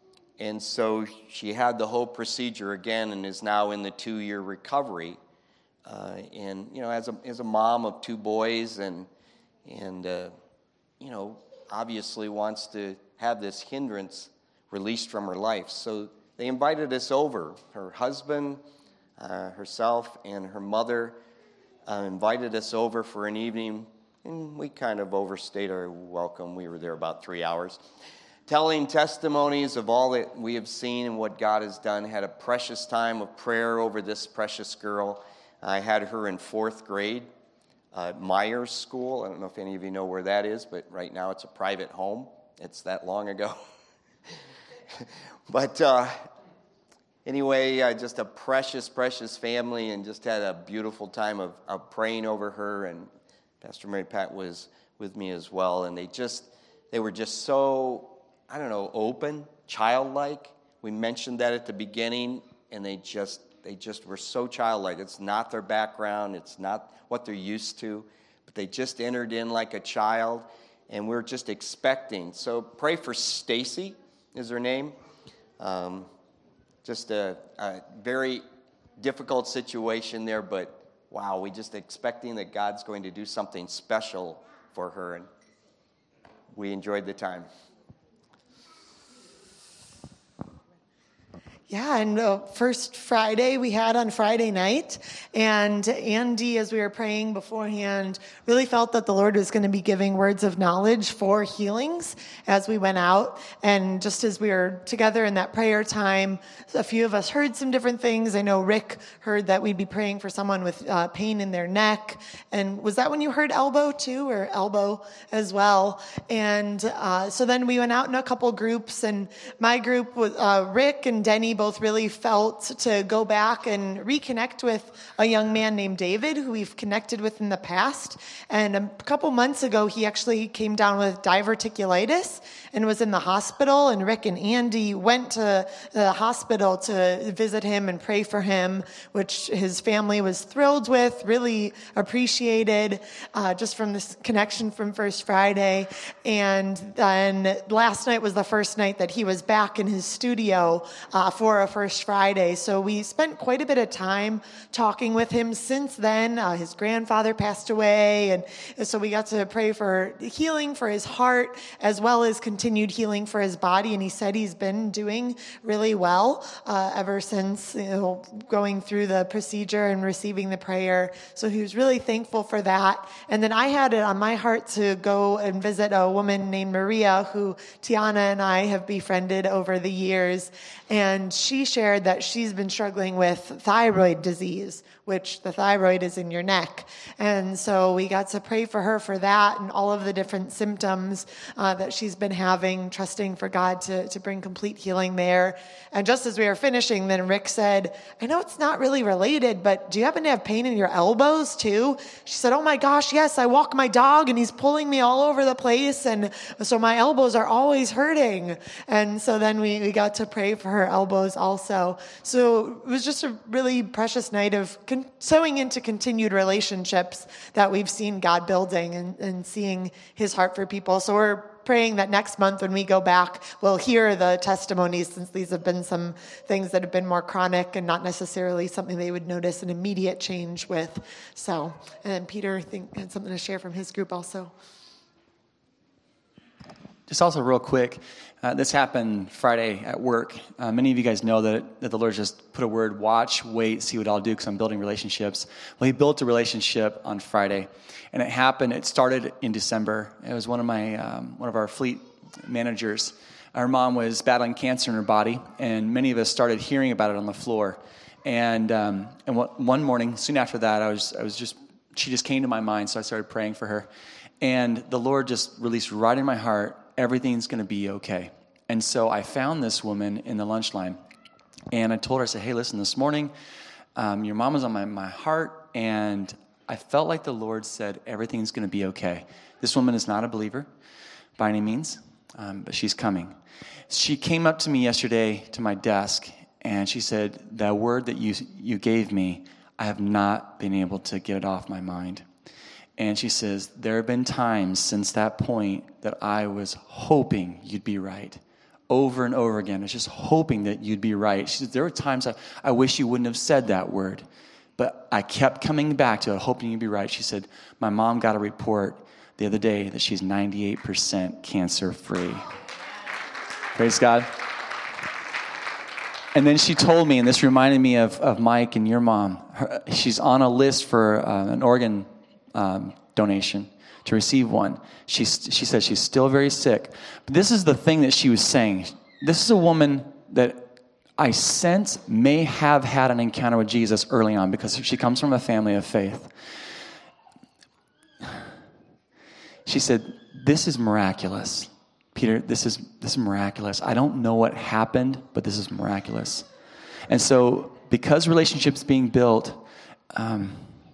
And so she had the whole procedure again and is now in the 2-year recovery. And, you know, as a mom of 2 boys and you know, obviously wants to have this hindrance released from her life. So they invited us over. Her husband, herself, and her mother invited us over for an evening, and we kind of overstayed our welcome. We were there about 3 hours, telling testimonies of all that we have seen and what God has done. Had a precious time of prayer over this precious girl. I had her in 4th grade. Myers School. I don't know if any of you know where that is, but right now it's a private home. It's that long ago. But anyway, just a precious, precious family, and just had a beautiful time of praying over her. And Pastor Mary Pat was with me as well. And they were just so, I don't know, open, childlike. We mentioned that at the beginning, and they just were so childlike. It's not their background. It's not what they're used to. But they just entered in like a child, and we're just expecting. So pray for Stacy is her name. Just a very difficult situation there, but wow, we just expecting that God's going to do something special for her, and we enjoyed the time. Yeah, and first Friday we had on Friday night, and Andy, as we were praying beforehand, really felt that the Lord was going to be giving words of knowledge for healings as we went out. And just as we were together in that prayer time, a few of us heard some different things. I know Rick heard that we'd be praying for someone with pain in their neck. And was that when you heard elbow too, or elbow as well? And so then we went out in a couple groups, and my group was Rick and Denny both really felt to go back and reconnect with a young man named David, who we've connected with in the past. And a couple months ago, he actually came down with diverticulitis and was in the hospital. And Rick and Andy went to the hospital to visit him and pray for him, which his family was thrilled with, really appreciated, just from this connection from First Friday. And then last night was the first night that he was back in his studio for a First Friday. So we spent quite a bit of time talking with him since then. His grandfather passed away, and so we got to pray for healing for his heart as well as continued healing for his body. And he said he's been doing really well ever since going through the procedure and receiving the prayer. So he was really thankful for that. And then I had it on my heart to go and visit a woman named Maria, who Tiana and I have befriended over the years. And she shared that she's been struggling with thyroid disease, which the thyroid is in your neck. And so we got to pray for her for that and all of the different symptoms that she's been having, trusting for God to bring complete healing there. And just as we were finishing, then Rick said, I know it's not really related, but do you happen to have pain in your elbows too? She said, oh my gosh, yes, I walk my dog and he's pulling me all over the place. And so my elbows are always hurting. And so then we got to pray for her elbows also. So it was just a really precious night of sowing into continued relationships that we've seen God building and seeing his heart for people. So we're praying that next month when we go back, we'll hear the testimonies, since these have been some things that have been more chronic and not necessarily something they would notice an immediate change with. So, and then Peter, I think, had something to share from his group also. Just also real quick, this happened Friday at work. Many of you guys know that the Lord just put a word, watch, wait, see what I'll do, because I'm building relationships. Well, he built a relationship on Friday, and it started in December. It was one of our fleet managers. Our mom was battling cancer in her body, and many of us started hearing about it on the floor. And one morning, soon after that, she just came to my mind, so I started praying for her. And the Lord just released right in my heart, everything's going to be okay. And so I found this woman in the lunch line, and I told her, I said, hey, listen, this morning, your mom was on my heart, and I felt like the Lord said everything's going to be okay. This woman is not a believer by any means, but she's coming. She came up to me yesterday to my desk, and she said, that word that you gave me, I have not been able to get it off my mind. And she says, there have been times since that point that I was hoping you'd be right, over and over again. I was just hoping that you'd be right. She said, there were times I wish you wouldn't have said that word. But I kept coming back to it, hoping you'd be right. She said, my mom got a report the other day that she's 98% cancer-free. Praise God. And then she told me, and this reminded me of Mike and your mom. She's on a list for an organ donation to receive one. She said she's still very sick. But this is the thing that she was saying. This is a woman that I sense may have had an encounter with Jesus early on because she comes from a family of faith. She said, this is miraculous. Peter, this is miraculous. I don't know what happened, but this is miraculous. And so because relationships being built, the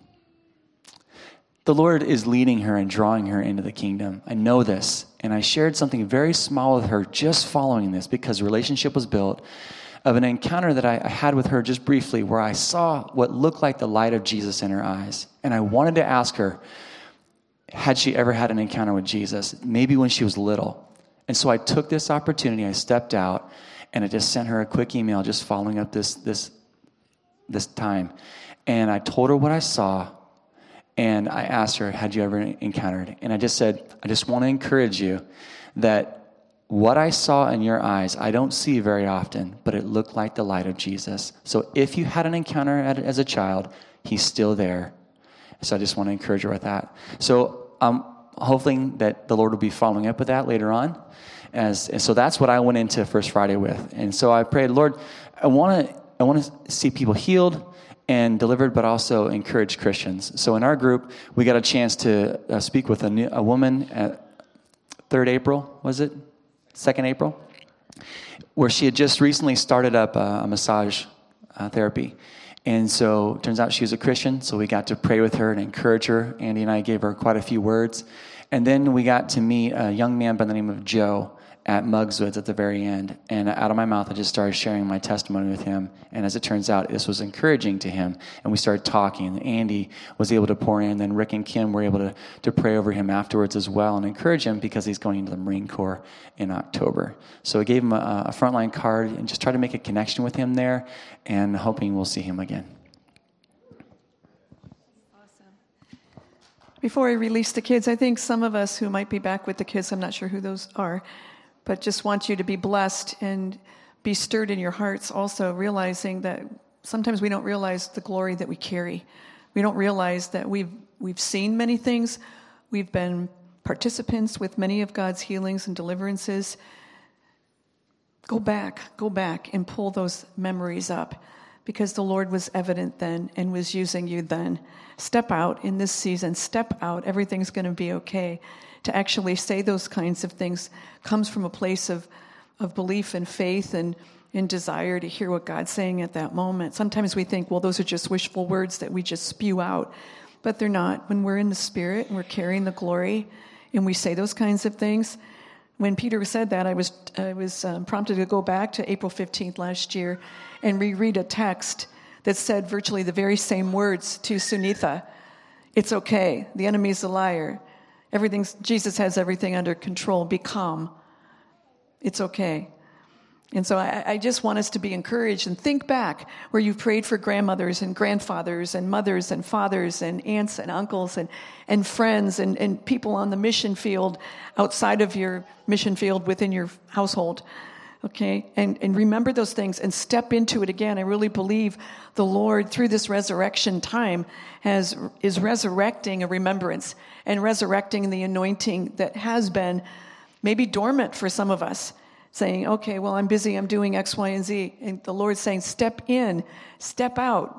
Lord is leading her and drawing her into the kingdom. I know this. And I shared something very small with her just following this because relationship was built of an encounter that I had with her just briefly where I saw what looked like the light of Jesus in her eyes. And I wanted to ask her, had she ever had an encounter with Jesus? Maybe when she was little. And so I took this opportunity, I stepped out, and I just sent her a quick email just following up this time. And I told her what I saw, and I asked her, had you ever encountered? And I just said, I just want to encourage you that what I saw in your eyes, I don't see very often, but it looked like the light of Jesus. So if you had an encounter as a child, he's still there. So I just want to encourage her with that. So I'm hoping that the Lord will be following up with that later on. And so that's what I went into First Friday with. And so I prayed, Lord, I want to see people healed and delivered, but also encourage Christians. So in our group, we got a chance to speak with a woman at 3rd April, was it? 2nd April? Where she had just recently started up a massage therapy. And so it turns out she was a Christian, so we got to pray with her and encourage her. Andy and I gave her quite a few words. And then we got to meet a young man by the name of Joe at Muggswoods at the very end. And out of my mouth, I just started sharing my testimony with him. And as it turns out, this was encouraging to him. And we started talking. And Andy was able to pour in. Then Rick and Kim were able to pray over him afterwards as well and encourage him because he's going into the Marine Corps in October. So I gave him a frontline card and just tried to make a connection with him there and hoping we'll see him again. Before I release the kids, I think some of us who might be back with the kids, I'm not sure who those are, but just want you to be blessed and be stirred in your hearts also, realizing that sometimes we don't realize the glory that we carry. We don't realize that we've seen many things. We've been participants with many of God's healings and deliverances. Go back and pull those memories up because the Lord was evident then and was using you then. Step out in this season. Step out. Everything's going to be okay. To actually say those kinds of things comes from a place of belief and faith and desire to hear what God's saying at that moment. Sometimes we think, well, those are just wishful words that we just spew out. But they're not. When we're in the Spirit and we're carrying the glory and we say those kinds of things. When Peter said that, I was prompted to go back to April 15th last year and reread a text that said virtually the very same words to Sunitha. It's okay. The enemy's a liar. Jesus has everything under control. Be calm. It's okay. And so I just want us to be encouraged and think back where you've prayed for grandmothers and grandfathers and mothers and fathers and aunts and uncles and friends and people on the mission field outside of your mission field within your household. Okay? And remember those things and step into it again. I really believe the Lord, through this resurrection time, is resurrecting a remembrance and resurrecting the anointing that has been maybe dormant for some of us. Saying, okay, well, I'm busy, I'm doing X, Y, and Z. And the Lord's saying, step in, step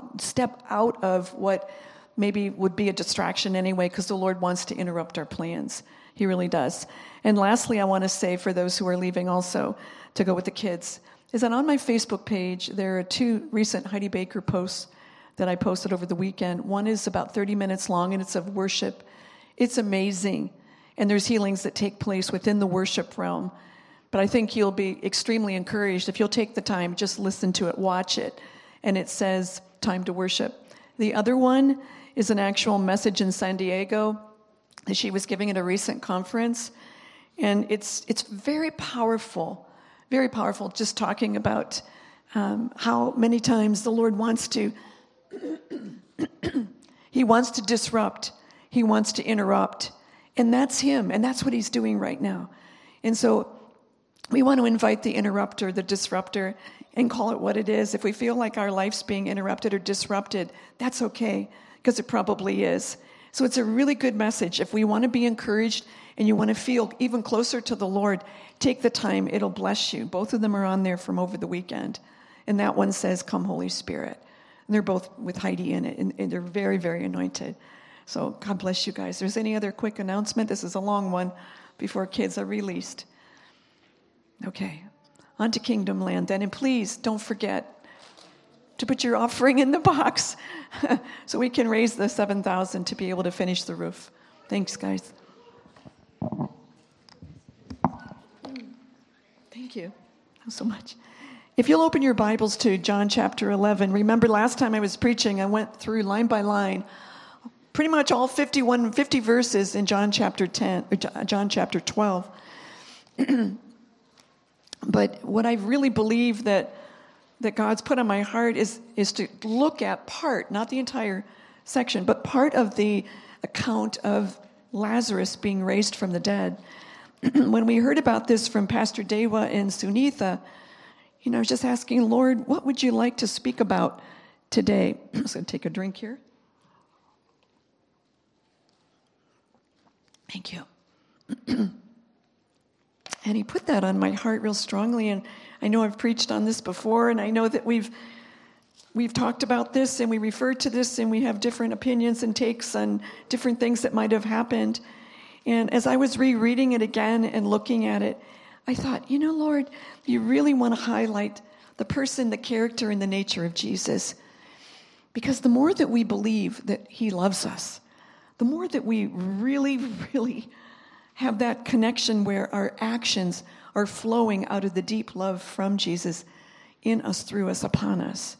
out of what maybe would be a distraction anyway, because the Lord wants to interrupt our plans. He really does. And lastly, I want to say for those who are leaving also to go with the kids, is that on my Facebook page, there are 2 recent Heidi Baker posts that I posted over the weekend. One is about 30 minutes long, and it's of worship. It's amazing. And there's healings that take place within the worship realm. But I think you'll be extremely encouraged if you'll take the time, just listen to it, watch it. And it says, time to worship. The other one is an actual message in San Diego that she was giving at a recent conference. And it's very powerful very powerful, just talking about how many times the Lord wants to, he wants to disrupt, he wants to interrupt, and that's him, and that's what he's doing right now. And so we want to invite the interrupter, the disruptor, and call it what it is. If we feel like our life's being interrupted or disrupted, that's okay, because it probably is. So it's a really good message. If we want to be encouraged and you want to feel even closer to the Lord, take the time. It'll bless you. Both of them are on there from over the weekend. And that one says, "Come, Holy Spirit." And they're both with Heidi in it, and they're very, very anointed. So God bless you guys. If there's any other quick announcement? This is a long one before kids are released. Okay, on to Kingdom Land then. And please don't forget to put your offering in the box so we can raise the $7,000 to be able to finish the roof. Thanks, guys. Thank you so much. If you'll open your Bibles to John chapter 11. Remember last time I was preaching, I went through line by line, pretty much all 50 verses in John chapter 10, or John chapter 12. But what I really believe that God's put on my heart is to look at part, not the entire section, but part of the account of Lazarus being raised from the dead. When we heard about this from Pastor Dewa and Sunitha, I was just asking, Lord, what would you like to speak about today? I'm just going to take a drink here. Thank you. And he put that on my heart real strongly, and I know I've preached on this before, and I know that we've talked about this, and we refer to this, and we have different opinions and takes on different things that might have happened. And as I was rereading it again and looking at it, I thought, Lord, you really want to highlight the person, the character, and the nature of Jesus. Because the more that we believe that he loves us, the more that we really, really have that connection where our actions are flowing out of the deep love from Jesus in us, through us, upon us,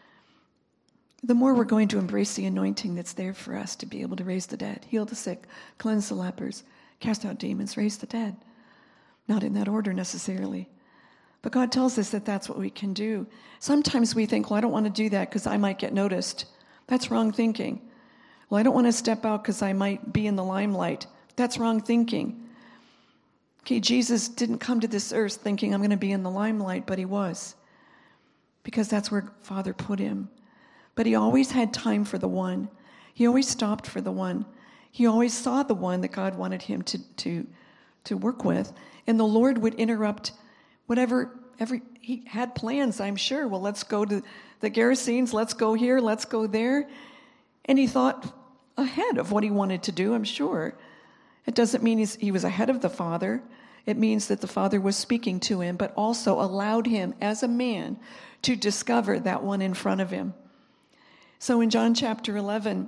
the more we're going to embrace the anointing that's there for us to be able to raise the dead, heal the sick, cleanse the lepers, cast out demons, raise the dead. Not in that order necessarily. But God tells us that that's what we can do. Sometimes we think, well, I don't want to do that because I might get noticed. That's wrong thinking. Well, I don't want to step out because I might be in the limelight. That's wrong thinking. Okay, Jesus didn't come to this earth thinking I'm going to be in the limelight, but he was. Because that's where Father put him. But he always had time for the one. He always stopped for the one. He always saw the one that God wanted him to work with. And the Lord would interrupt whatever, he had plans, I'm sure. Well, let's go to the Gerasenes, let's go here, let's go there. And he thought ahead of what he wanted to do, I'm sure. It doesn't mean he was ahead of the Father. It means that the Father was speaking to him, but also allowed him as a man to discover that one in front of him. So in John chapter 11,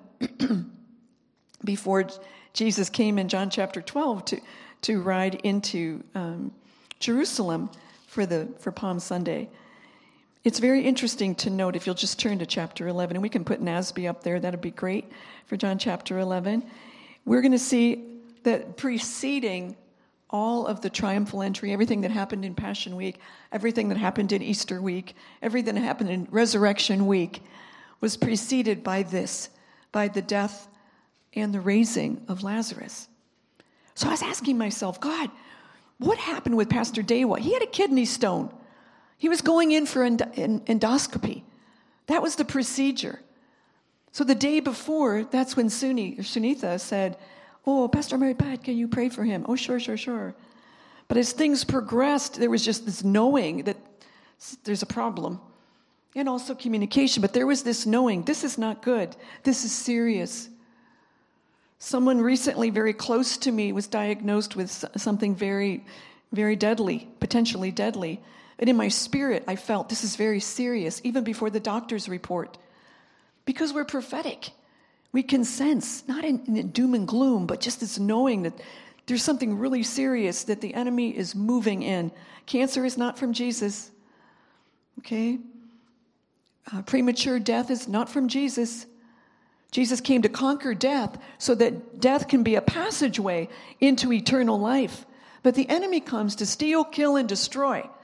before Jesus came in John chapter 12 to ride into Jerusalem for Palm Sunday, it's very interesting to note, if you'll just turn to chapter 11, and we can put NASB up there, that'd be great for John chapter 11. We're going to see that preceding all of the triumphal entry, everything that happened in Passion Week, everything that happened in Easter week, everything that happened in Resurrection week, was preceded by this, by the death and the raising of Lazarus. So I was asking myself, God, what happened with Pastor Dewa? He had a kidney stone. He was going in for endoscopy. That was the procedure. So the day before, that's when Sunitha said, oh, Pastor Mary Pat, can you pray for him? Oh, sure. But as things progressed, there was just this knowing that there's a problem. And also communication. But there was this knowing, this is not good. This is serious. Someone recently very close to me was diagnosed with something very, very deadly, potentially deadly. And in my spirit, I felt this is very serious, even before the doctor's report. Because we're prophetic. We can sense, not in doom and gloom, but just this knowing that there's something really serious that the enemy is moving in. Cancer is not from Jesus. Okay? Premature death is not from Jesus. Jesus came to conquer death so that death can be a passageway into eternal life. But the enemy comes to steal, kill, and destroy.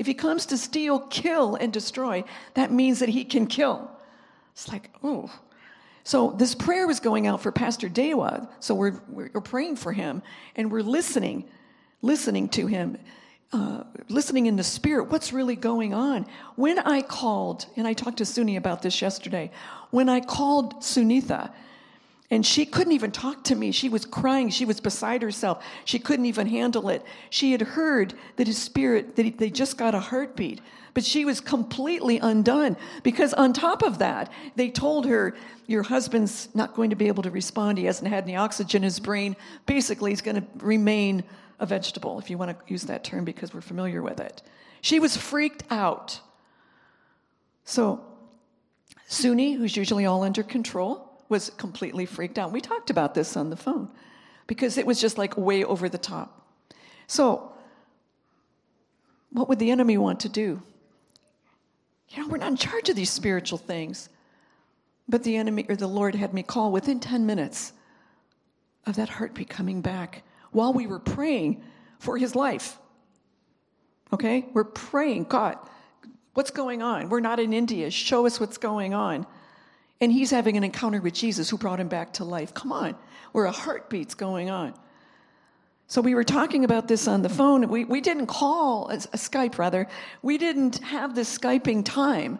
If he comes to steal, kill, and destroy, that means that he can kill. It's like, oh. So this prayer was going out for Pastor Dewa. So we're praying for him, and we're listening to him, listening in the spirit. What's really going on? When I called, and I talked to Suni about this yesterday, when I called Sunitha, and she couldn't even talk to me. She was crying. She was beside herself. She couldn't even handle it. She had heard that his spirit, that they just got a heartbeat. But she was completely undone because on top of that, they told her, your husband's not going to be able to respond. He hasn't had any oxygen in his brain. Basically, he's going to remain a vegetable, if you want to use that term because we're familiar with it. She was freaked out. So Suni, who's usually all under control, was completely freaked out. We talked about this on the phone because it was just like way over the top. So what would the enemy want to do? We're not in charge of these spiritual things. But the enemy, or the Lord, had me call within 10 minutes of that heartbeat coming back while we were praying for his life. Okay? We're praying, God, what's going on? We're not in India. Show us what's going on. And he's having an encounter with Jesus who brought him back to life. Come on. Where a heartbeat's going on. So we were talking about this on the phone. We didn't call, a Skype rather. We didn't have this Skyping time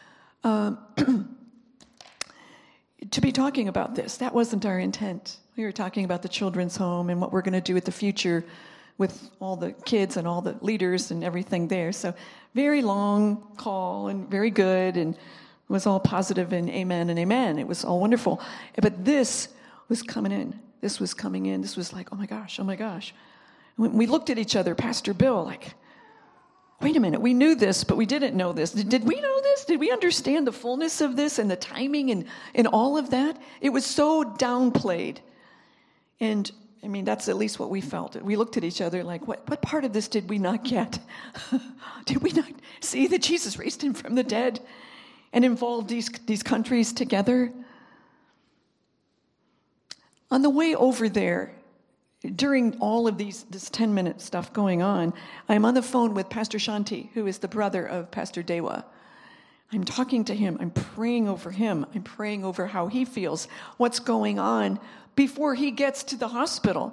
to be talking about this. That wasn't our intent. We were talking about the children's home and what we're going to do with the future with all the kids and all the leaders and everything there. So very long call and very good, and it was all positive and amen and amen. It was all wonderful. But this was coming in. This was coming in. This was like, oh my gosh, oh my gosh. When we looked at each other, Pastor Bill, like, wait a minute, we knew this, but we didn't know this. Did we know this? Did we understand the fullness of this and the timing and all of that? It was so downplayed. And, I mean, that's at least what we felt. We looked at each other like, what part of this did we not get? Did we not see that Jesus raised him from the dead and involved these countries together? On the way over there, during all of this 10-minute stuff going on, I'm on the phone with Pastor Shanti, who is the brother of Pastor Dewa. I'm talking to him. I'm praying over him. I'm praying over how he feels, what's going on before he gets to the hospital.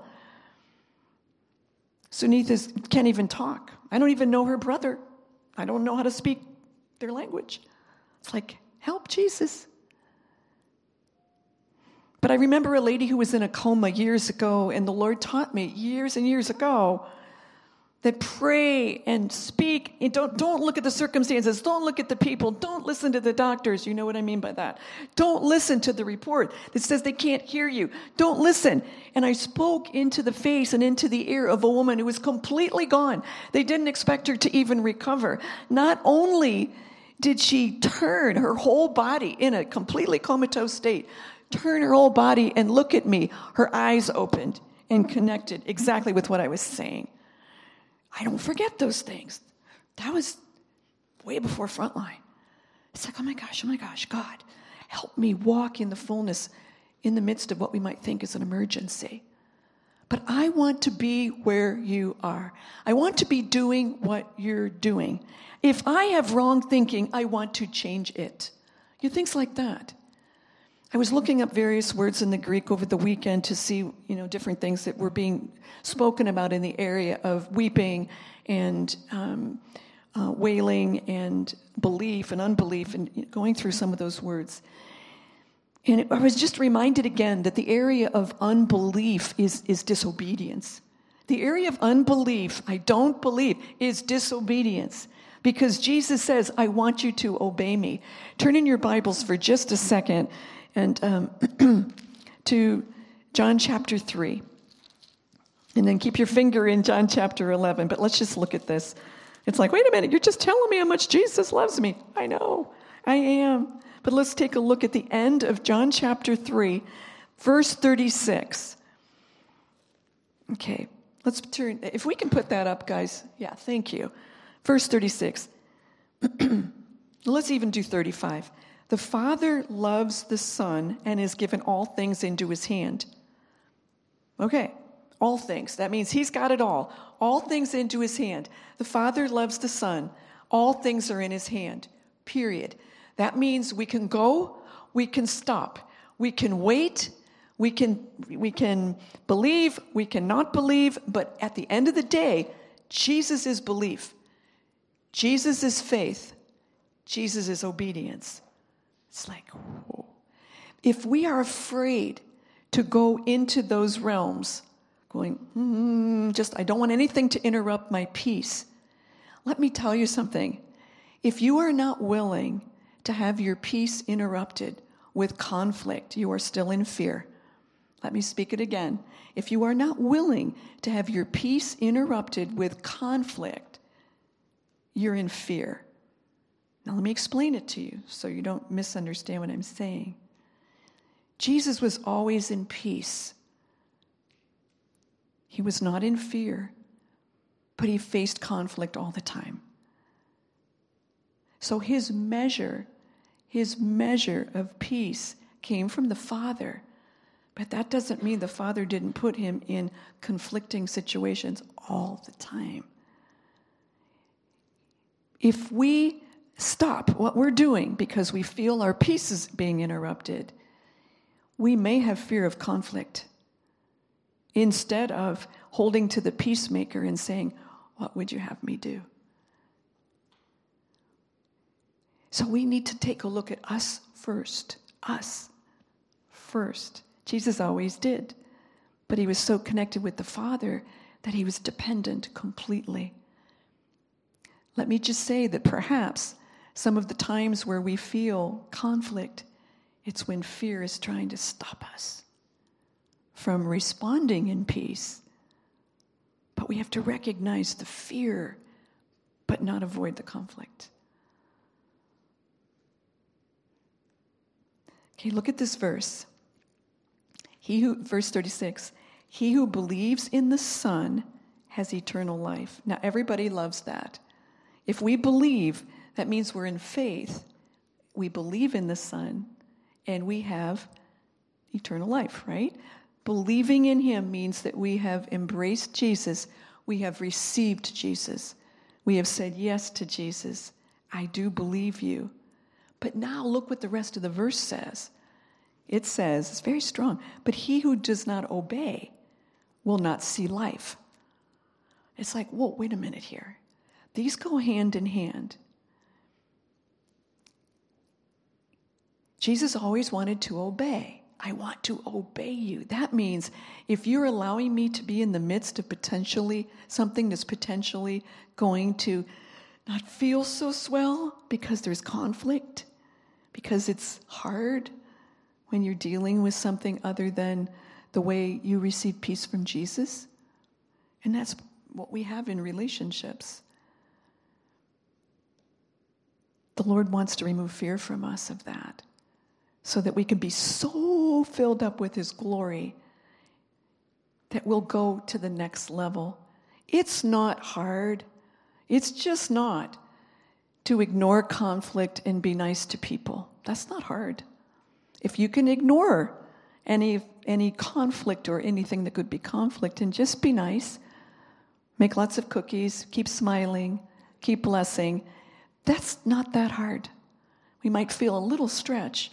Sunitha can't even talk. I don't even know her brother. I don't know how to speak their language. It's like, help, Jesus. But I remember a lady who was in a coma years ago, and the Lord taught me years and years ago that pray and speak. And don't look at the circumstances. Don't look at the people. Don't listen to the doctors. You know what I mean by that. Don't listen to the report that says they can't hear you. Don't listen. And I spoke into the face and into the ear of a woman who was completely gone. They didn't expect her to even recover. Not only did she turn her whole body in a completely comatose state, turn her whole body and look at me, her eyes opened and connected exactly with what I was saying. I don't forget those things. That was way before Frontline. It's like, oh my gosh, God, help me walk in the fullness in the midst of what we might think is an emergency. But I want to be where you are. I want to be doing what you're doing. If I have wrong thinking, I want to change it. Things like that. I was looking up various words in the Greek over the weekend to see, different things that were being spoken about in the area of weeping and wailing and belief and unbelief, and going through some of those words. And I was just reminded again that the area of unbelief is disobedience. The area of unbelief, I don't believe, is disobedience. Because Jesus says, I want you to obey me. Turn in your Bibles for just a second and to John chapter 3. And then keep your finger in John chapter 11. But let's just look at this. It's like, wait a minute, you're just telling me how much Jesus loves me. I know, I am. But let's take a look at the end of John chapter 3, verse 36. Okay, let's turn, if we can put that up, guys. Yeah, thank you. Verse 36. Let's even do 35. The Father loves the Son and has given all things into his hand. Okay, All things. That means he's got it all. All things into his hand. The Father loves the Son. All things are in his hand. Period. That means we can go, we can stop, we can wait, we can believe, we cannot believe, but at the end of the day, Jesus is belief. Jesus is faith. Jesus is obedience. It's like, whoa. If we are afraid to go into those realms, going, I don't want anything to interrupt my peace. Let me tell you something. If you are not willing to have your peace interrupted with conflict, you are still in fear. Let me speak it again. If you are not willing to have your peace interrupted with conflict, you're in fear. Now let me explain it to you so you don't misunderstand what I'm saying. Jesus was always in peace. He was not in fear, but he faced conflict all the time. So his measure of peace came from the Father. But that doesn't mean the Father didn't put him in conflicting situations all the time. If we stop what we're doing because we feel our peace is being interrupted, we may have fear of conflict instead of holding to the peacemaker and saying, what would you have me do? So we need to take a look at us first. Us first. Jesus always did. But he was so connected with the Father that he was dependent completely. Let me just say that perhaps some of the times where we feel conflict, it's when fear is trying to stop us from responding in peace. But we have to recognize the fear, but not avoid the conflict. Okay, look at this verse. Verse 36, he who believes in the Son has eternal life. Now, everybody loves that. If we believe, that means we're in faith. We believe in the Son, and we have eternal life, right? Believing in him means that we have embraced Jesus. We have received Jesus. We have said yes to Jesus. I do believe you. But now look what the rest of the verse says. It says, it's very strong, but he who does not obey will not see life. It's like, whoa, wait a minute here. These go hand in hand. Jesus always wanted to obey. I want to obey you. That means if you're allowing me to be in the midst of potentially something that's potentially going to not feel so swell because there's conflict, because it's hard when you're dealing with something other than the way you receive peace from Jesus. And that's what we have in relationships. The Lord wants to remove fear from us of that so that we can be so filled up with his glory that we'll go to the next level. It's not hard. It's just not to ignore conflict and be nice to people. That's not hard. If you can ignore any conflict or anything that could be conflict and just be nice, make lots of cookies, keep smiling, keep blessing, that's not that hard. We might feel a little stretch,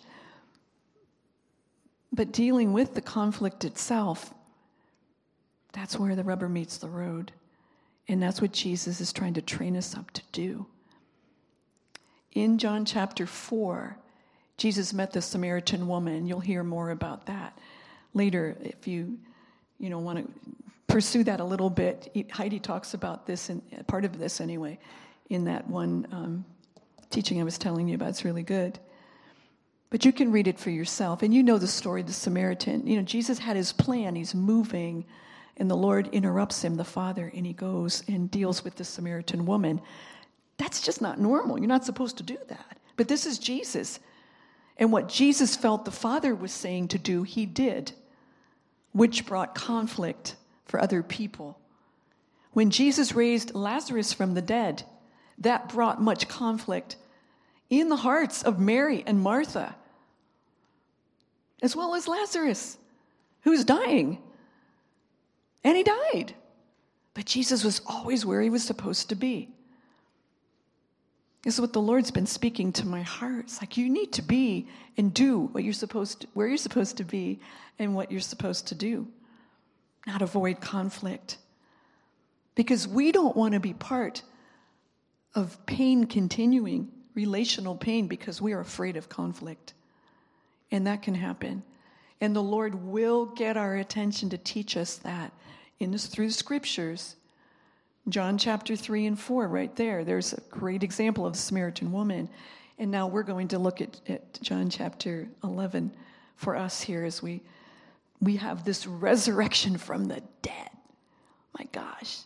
but dealing with the conflict itself, that's where the rubber meets the road. And that's what Jesus is trying to train us up to do. In John chapter 4, Jesus met the Samaritan woman. You'll hear more about that later if you want to pursue that a little bit. Heidi talks about this, and part of this anyway, in that one teaching I was telling you about. It's really good. But you can read it for yourself. And you know the story of the Samaritan. Jesus had his plan. He's moving, and the Lord interrupts him, the Father, and he goes and deals with the Samaritan woman. That's just not normal. You're not supposed to do that. But this is Jesus. And what Jesus felt the Father was saying to do, he did, which brought conflict for other people. When Jesus raised Lazarus from the dead, that brought much conflict in the hearts of Mary and Martha, as well as Lazarus, who's dying. And he died. But Jesus was always where he was supposed to be. This is what the Lord's been speaking to my heart. It's like you need to be and do what you're supposed to, where you're supposed to be and what you're supposed to do. Not avoid conflict. Because we don't want to be part of pain continuing, relational pain, because we are afraid of conflict. And that can happen. And the Lord will get our attention to teach us that through the scriptures. John chapter 3 and 4, right there. There's a great example of the Samaritan woman. And now we're going to look at John chapter 11 for us here as we have this resurrection from the dead. My gosh.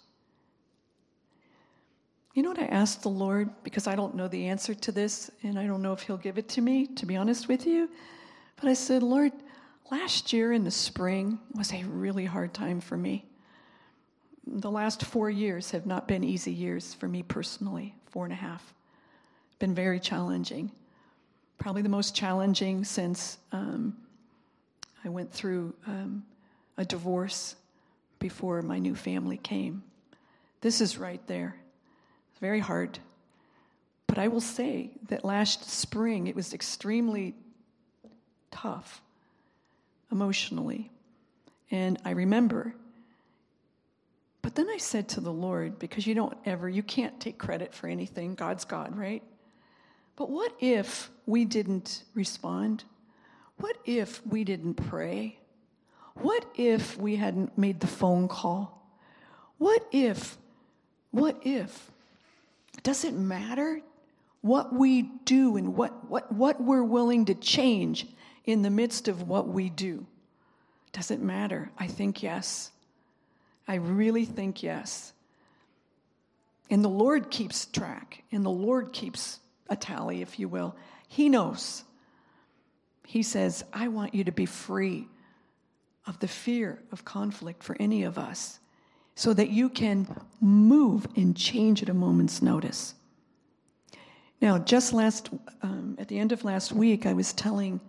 You know what I asked the Lord? Because I don't know the answer to this, and I don't know if he'll give it to me, to be honest with you. But I said, Lord, last year in the spring was a really hard time for me. The last 4 years have not been easy years for me personally, 4.5. Been very challenging. Probably the most challenging since I went through a divorce before my new family came. This is right there. It's very hard. But I will say that last spring it was extremely tough emotionally. And I remember. But then I said to the Lord, because you can't take credit for anything. God's God, right? But what if we didn't respond? What if we didn't pray? What if we hadn't made the phone call? What if? Does it matter what we do and what we're willing to change in the midst of what we do? Does it matter? I think yes. I really think yes. And the Lord keeps track, and the Lord keeps a tally, if you will. He knows. He says, I want you to be free of the fear of conflict for any of us so that you can move and change at a moment's notice. Now, just at the end of last week, I was telling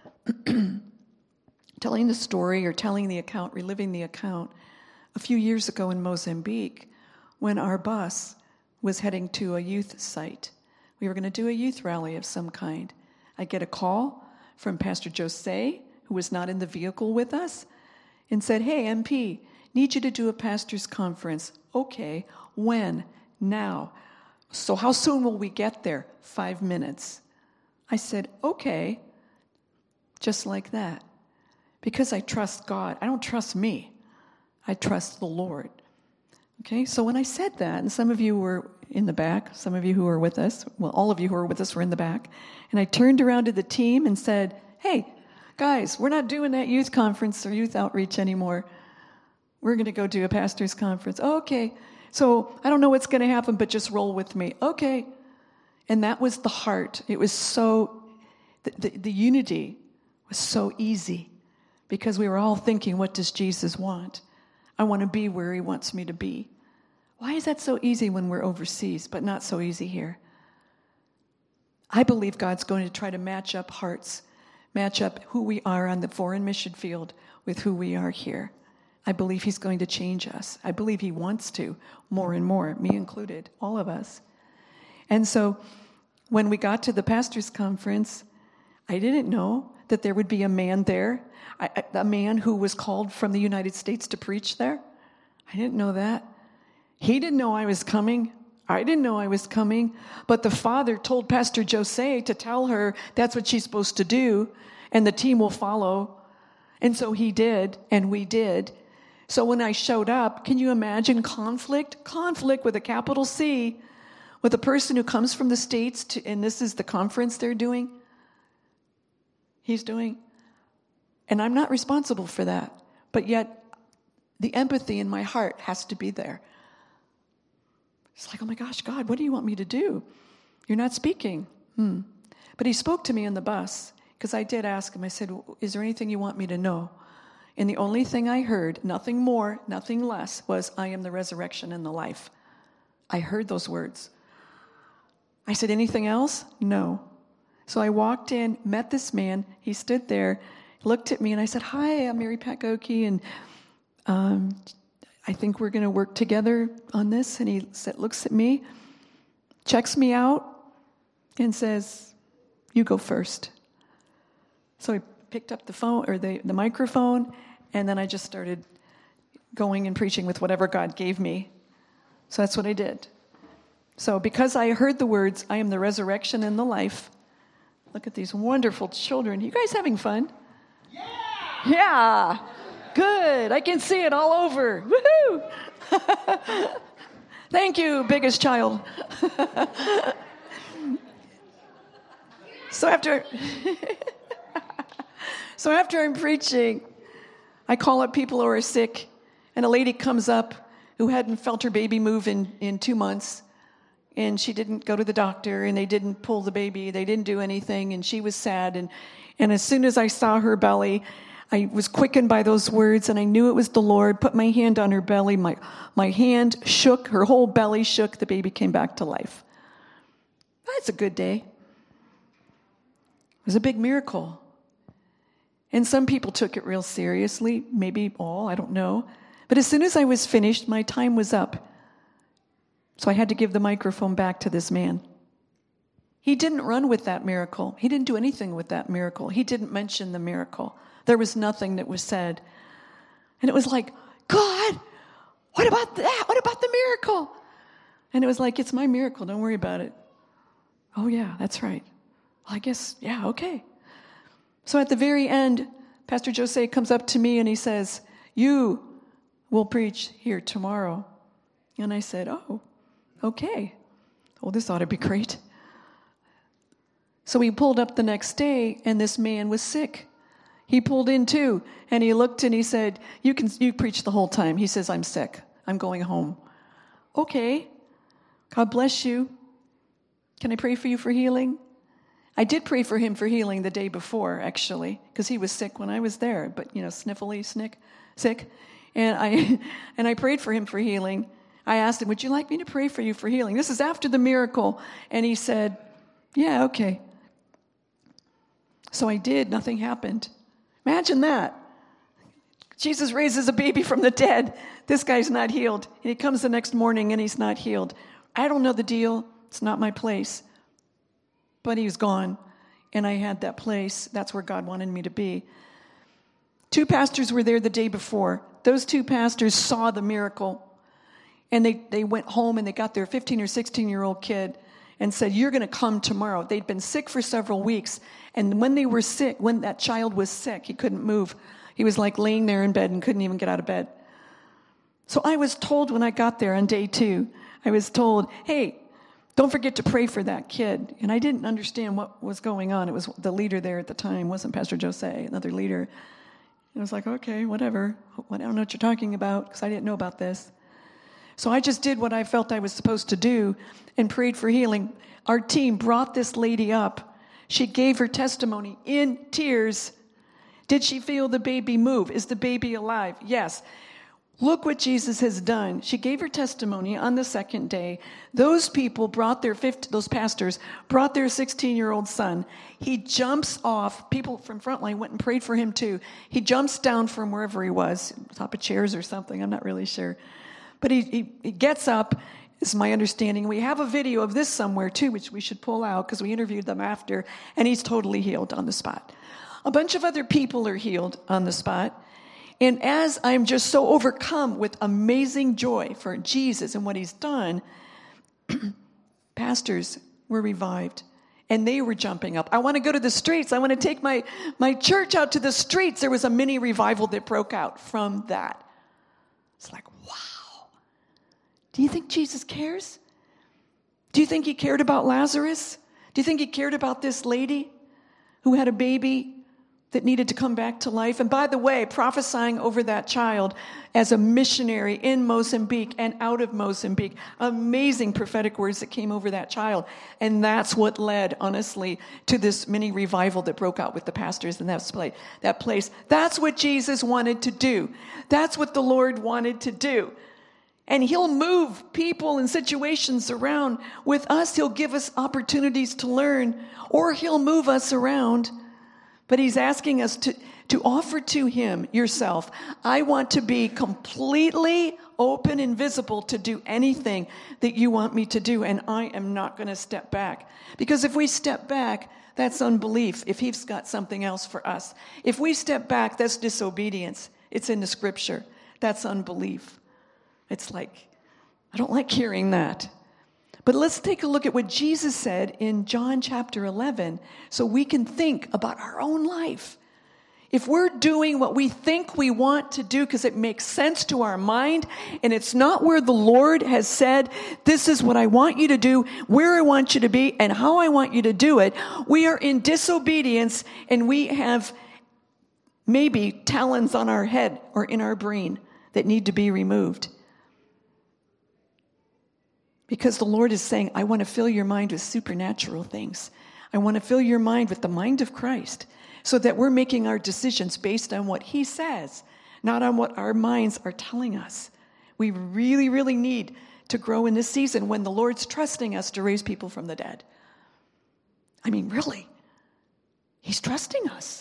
the story or telling the account, reliving the account, a few years ago in Mozambique when our bus was heading to a youth site. We were going to do a youth rally of some kind. I get a call from Pastor Jose, who was not in the vehicle with us, and said, hey, MP, need you to do a pastor's conference. Okay, when? Now. So how soon will we get there? 5 minutes. I said, okay, just like that. Because I trust God. I don't trust me. I trust the Lord. Okay, so when I said that, and some of you were in the back, some of you who were with us, well, all of you who were with us were in the back, and I turned around to the team and said, hey, guys, we're not doing that youth conference or youth outreach anymore. We're going to go do a pastor's conference. Okay, so I don't know what's going to happen, but just roll with me. Okay. And that was the heart. It was so, the unity was so easy because we were all thinking, what does Jesus want? I want to be where he wants me to be. Why is that so easy when we're overseas, but not so easy here? I believe God's going to try to match up hearts, match up who we are on the foreign mission field with who we are here. I believe he's going to change us. I believe he wants to, more and more, me included, all of us. And so when we got to the pastor's conference, I didn't know that there would be a man there, a man who was called from the United States to preach there. I didn't know that. He didn't know I was coming. I didn't know I was coming. But the father told Pastor Jose to tell her that's what she's supposed to do, and the team will follow. And so he did, and we did. So when I showed up, can you imagine conflict? Conflict with a capital C, with a person who comes from the States, and this is the conference they're doing. He's doing. And I'm not responsible for that. But yet, the empathy in my heart has to be there. It's like, oh my gosh, God, what do you want me to do? You're not speaking. But he spoke to me on the bus, because I did ask him. I said, is there anything you want me to know? And the only thing I heard, nothing more, nothing less, was, I am the resurrection and the life. I heard those words. I said, anything else? No. So I walked in, met this man. He stood there, looked at me, and I said, hi, I'm Mary Pat Goki, and I think we're going to work together on this. And he looks at me, checks me out, and says, you go first. So he picked up the phone or the microphone, and then I just started going and preaching with whatever God gave me. So that's what I did. So because I heard the words, I am the resurrection and the life. Look at these wonderful children. You guys having fun? Yeah! Yeah! Good. I can see it all over. Woohoo! Thank you, biggest child. So after I'm preaching, I call up people who are sick, and a lady comes up who hadn't felt her baby move in 2 months, and she didn't go to the doctor, and they didn't pull the baby, they didn't do anything, and she was sad, and as soon as I saw her belly, I was quickened by those words, and I knew it was the Lord. Put my hand on her belly, my hand shook, her whole belly shook, the baby came back to life. That's a good day. It was a big miracle. And some people took it real seriously, maybe all, I don't know. But as soon as I was finished, my time was up. So I had to give the microphone back to this man. He didn't run with that miracle. He didn't do anything with that miracle. He didn't mention the miracle. There was nothing that was said. And it was like, God, what about that? What about the miracle? And it was like, it's my miracle. Don't worry about it. Oh, yeah, that's right. Well, I guess, yeah, okay. So at the very end, Pastor Jose comes up to me and he says, you will preach here tomorrow. And I said, oh, okay. Oh, this ought to be great. So we pulled up the next day, and this man was sick. He pulled in too, and he looked and he said, you preach the whole time. He says, I'm sick. I'm going home. Okay. God bless you. Can I pray for you for healing? I did pray for him for healing the day before, actually, because he was sick when I was there, but, sniffly, sick. And I prayed for him for healing. I asked him, would you like me to pray for you for healing? This is after the miracle. And he said, yeah, okay. So I did. Nothing happened. Imagine that. Jesus raises a baby from the dead. This guy's not healed. And he comes the next morning and he's not healed. I don't know the deal. It's not my place. But he was gone. And I had that place. That's where God wanted me to be. 2 pastors were there the day before. Those 2 pastors saw the miracle. And they went home and they got their 15 or 16-year-old kid and said, you're going to come tomorrow. They'd been sick for several weeks. And when they were sick, when that child was sick, he couldn't move. He was like laying there in bed and couldn't even get out of bed. So I was told when I got there on day 2, I was told, hey, don't forget to pray for that kid. And I didn't understand what was going on. It was the leader there at the time, wasn't Pastor Jose, another leader. And I was like, okay, whatever. I don't know what you're talking about because I didn't know about this. So I just did what I felt I was supposed to do and prayed for healing. Our team brought this lady up. She gave her testimony in tears. Did she feel the baby move? Is the baby alive? Yes. Look what Jesus has done. She gave her testimony on the second day. Those people brought those pastors brought their 16-year-old son. He jumps off. People from Frontline went and prayed for him too. He jumps down from wherever he was, top of chairs or something. I'm not really sure. But he gets up, is my understanding. We have a video of this somewhere too, which we should pull out because we interviewed them after, and he's totally healed on the spot. A bunch of other people are healed on the spot. And as I'm just so overcome with amazing joy for Jesus and what he's done, pastors were revived. And they were jumping up. I want to go to the streets. I want to take my church out to the streets. There was a mini revival that broke out from that. It's like, wow. Do you think Jesus cares? Do you think he cared about Lazarus? Do you think he cared about this lady who had a baby that needed to come back to life? And by the way, prophesying over that child as a missionary in Mozambique and out of Mozambique. Amazing prophetic words that came over that child. And that's what led, honestly, to this mini revival that broke out with the pastors in that place. That's what Jesus wanted to do. That's what the Lord wanted to do. And he'll move people and situations around. With us, he'll give us opportunities to learn, or he'll move us around. But he's asking us to offer to him yourself. I want to be completely open and visible to do anything that you want me to do, and I am not going to step back. Because if we step back, that's unbelief, if he's got something else for us. If we step back, that's disobedience. It's in the scripture. That's unbelief. It's like, I don't like hearing that. But let's take a look at what Jesus said in John chapter 11 so we can think about our own life. If we're doing what we think we want to do because it makes sense to our mind and it's not where the Lord has said, this is what I want you to do, where I want you to be, and how I want you to do it, we are in disobedience and we have maybe talons on our head or in our brain that need to be removed. Because the Lord is saying, I want to fill your mind with supernatural things. I want to fill your mind with the mind of Christ so that we're making our decisions based on what he says, not on what our minds are telling us. We really, really need to grow in this season when the Lord's trusting us to raise people from the dead. I mean, really, he's trusting us.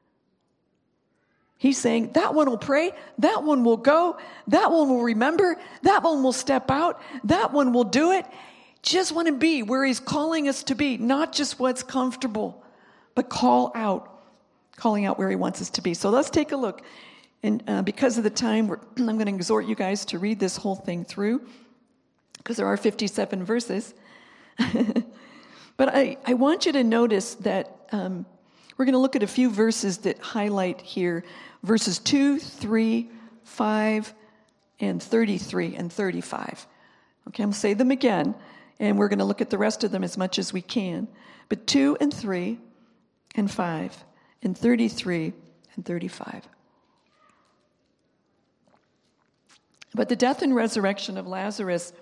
He's saying, that one will pray, that one will go, that one will remember, that one will step out, that one will do it. Just want to be where he's calling us to be, not just what's comfortable, but calling out where he wants us to be. So let's take a look. And because of the time, I'm going to exhort you guys to read this whole thing through, because there are 57 verses. But I want you to notice that we're going to look at a few verses that highlight here, verses 2, 3, 5, and 33 and 35. Okay, I'm going to say them again, and we're going to look at the rest of them as much as we can. But 2 and 3 and 5 and 33 and 35. But the death and resurrection of Lazarus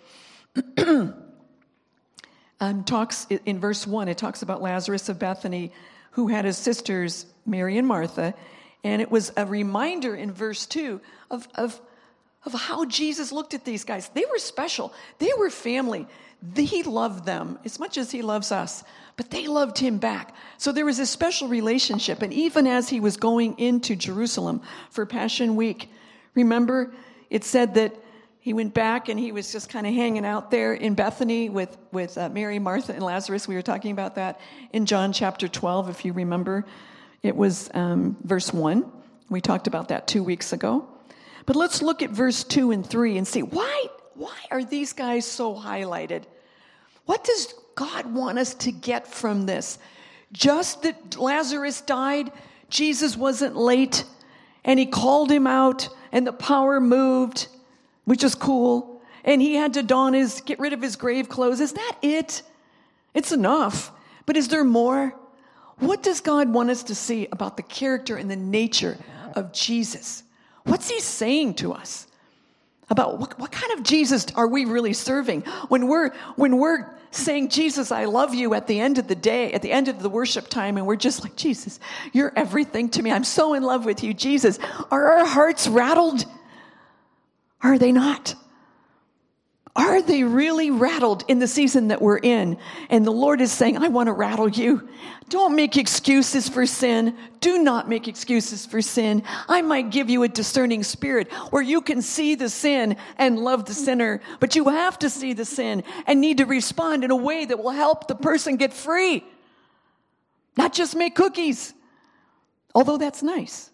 talks in verse 1, it talks about Lazarus of Bethany, who had his sisters, Mary and Martha. And it was a reminder in verse 2 of how Jesus looked at these guys. They were special. They were family. He loved them as much as he loves us, but they loved him back. So there was a special relationship. And even as he was going into Jerusalem for Passion Week, remember, it said that he went back and he was just kind of hanging out there in Bethany with Mary, Martha, and Lazarus. We were talking about that in John chapter 12, if you remember. It was verse 1. We talked about that 2 weeks ago. But let's look at verse 2 and 3 and see, why are these guys so highlighted? What does God want us to get from this? Just that Lazarus died, Jesus wasn't late, and he called him out, and the power moved, which is cool, and he had to get rid of his grave clothes. Is that it? It's enough. But is there more? What does God want us to see about the character and the nature of Jesus? What's he saying to us? About what kind of Jesus are we really serving? When we're saying, Jesus, I love you at the end of the day, at the end of the worship time, and we're just like, Jesus, you're everything to me. I'm so in love with you, Jesus. Are our hearts rattled? Are they not? Are they really rattled in the season that we're in? And the Lord is saying, I want to rattle you. Don't make excuses for sin. Do not make excuses for sin. I might give you a discerning spirit where you can see the sin and love the sinner, but you have to see the sin and need to respond in a way that will help the person get free. Not just make cookies, although that's nice.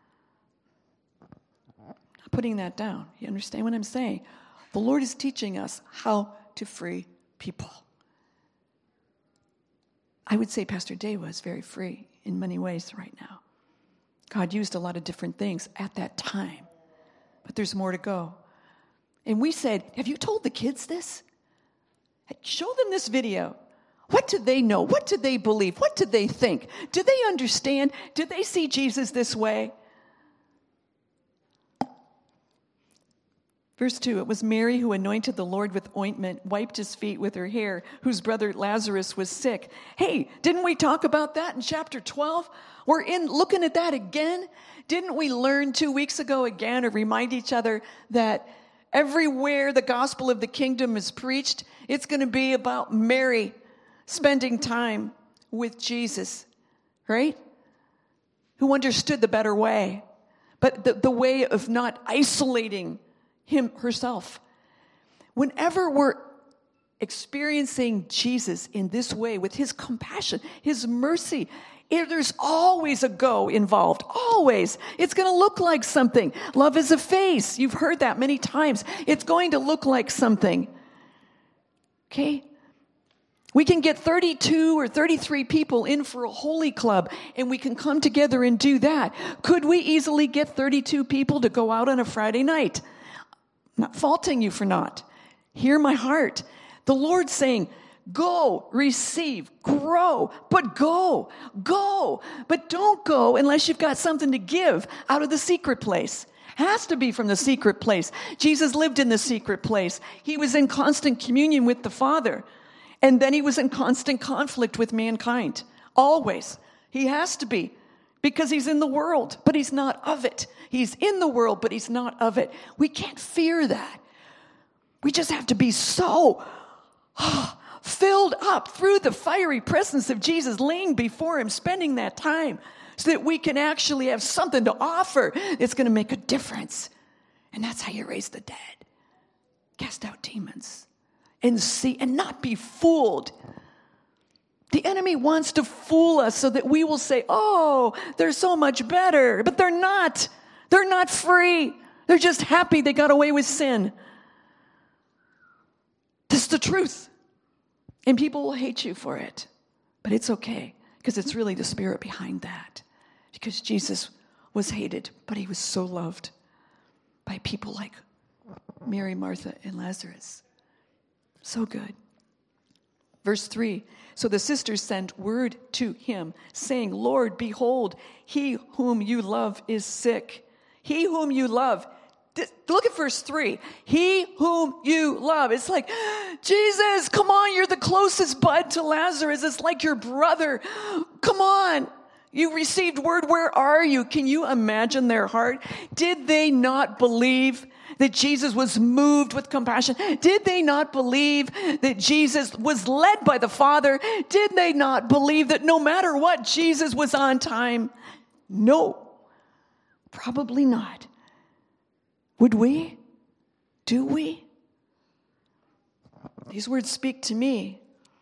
I'm not putting that down. You understand what I'm saying? The Lord is teaching us how to free people. I would say Pastor Dave was very free in many ways right now. God used a lot of different things at that time, but there's more to go. And we said, have you told the kids this? Show them this video. What do they know? What do they believe? What do they think? Do they understand? Do they see Jesus this way? Verse 2, it was Mary who anointed the Lord with ointment, wiped his feet with her hair, whose brother Lazarus was sick. Hey, didn't we talk about that in chapter 12? We're looking at that again. Didn't we learn 2 weeks ago again, or remind each other that everywhere the gospel of the kingdom is preached, it's going to be about Mary spending time with Jesus, right? Who understood the better way, but the way of not isolating herself. Whenever we're experiencing Jesus in this way, with his compassion, his mercy, there's always a go involved. Always. It's going to look like something. Love is a face. You've heard that many times. It's going to look like something. Okay? We can get 32 or 33 people in for a holy club, and we can come together and do that. Could we easily get 32 people to go out on a Friday night? I'm not faulting you for not. Hear my heart. The Lord's saying, go, receive, grow, but go. But don't go unless you've got something to give out of the secret place. Has to be from the secret place. Jesus lived in the secret place. He was in constant communion with the Father. And then he was in constant conflict with mankind. Always. He has to be. Because he's in the world, but he's not of it. He's in the world, but he's not of it. We can't fear that. We just have to be so filled up through the fiery presence of Jesus, laying before him, spending that time, so that we can actually have something to offer that's going to make a difference. And that's how you raise the dead. Cast out demons. And see, and not be fooled. The enemy wants to fool us so that we will say, oh, they're so much better. But they're not. They're not free. They're just happy they got away with sin. This is the truth. And people will hate you for it. But it's okay, because it's really the Spirit behind that. Because Jesus was hated, but he was so loved by people like Mary, Martha, and Lazarus. So good. Verse 3, so the sisters sent word to him, saying, Lord, behold, he whom you love is sick. He whom you love. Look at verse 3. He whom you love. It's like, Jesus, come on, you're the closest bud to Lazarus. It's like your brother. Come on. You received word. Where are you? Can you imagine their heart? Did they not believe that Jesus was moved with compassion? Did they not believe that Jesus was led by the Father? Did they not believe that no matter what, Jesus was on time? No, probably not. Would we? Do we? These words speak to me.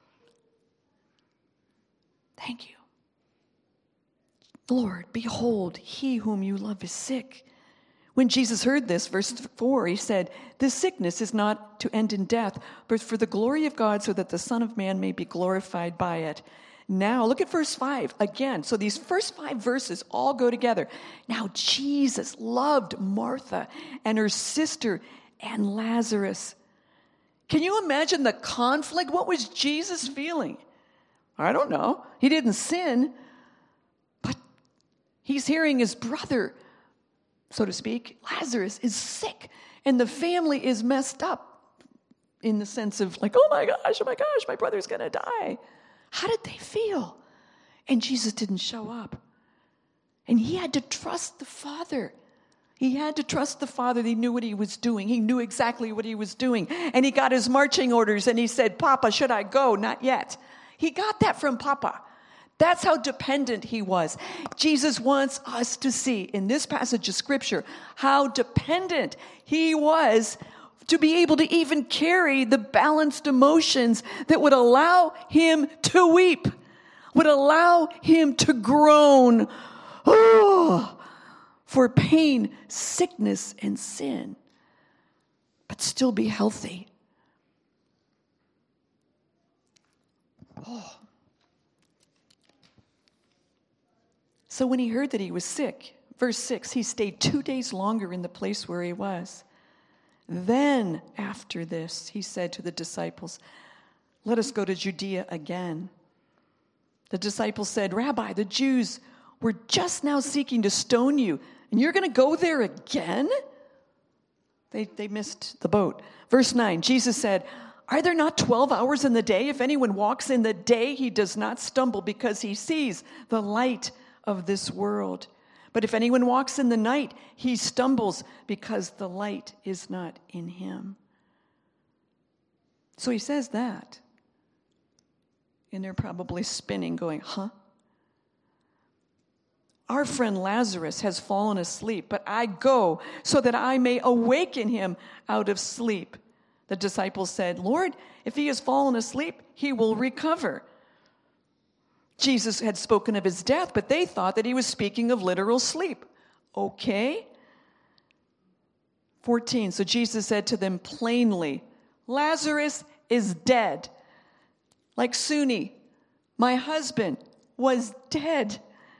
Thank you. Lord, behold, he whom you love is sick. When Jesus heard this, verse 4, he said, this sickness is not to end in death, but for the glory of God, so that the Son of Man may be glorified by it. Now, look at verse 5 again. So these first 5 verses all go together. Now, Jesus loved Martha and her sister and Lazarus. Can you imagine the conflict? What was Jesus feeling? I don't know. He didn't sin, but he's hearing his brother, so to speak, Lazarus, is sick, and the family is messed up in the sense of like, oh my gosh, my brother's going to die. How did they feel? And Jesus didn't show up. And he had to trust the Father. He had to trust the Father. He knew what he was doing. He knew exactly what he was doing. And he got his marching orders, and he said, Papa, should I go? Not yet. He got that from Papa. That's how dependent he was. Jesus wants us to see in this passage of Scripture how dependent he was to be able to even carry the balanced emotions that would allow him to weep, would allow him to groan for pain, sickness, and sin, but still be healthy. So when he heard that he was sick, verse 6, he stayed 2 days longer in the place where he was. Then, after this, he said to the disciples, let us go to Judea again. The disciples said, Rabbi, the Jews were just now seeking to stone you, and you're going to go there again? They missed the boat. Verse 9, Jesus said, are there not 12 hours in the day? If anyone walks in the day, he does not stumble because he sees the light of this world. But if anyone walks in the night, he stumbles because the light is not in him. So he says that. And they're probably spinning, going, huh? Our friend Lazarus has fallen asleep, but I go so that I may awaken him out of sleep." The disciples said, "Lord, if he has fallen asleep, he will recover." Jesus had spoken of his death, but they thought that he was speaking of literal sleep. Okay. 14, so Jesus said to them plainly, "Lazarus is dead. Like Suni, my husband, was dead."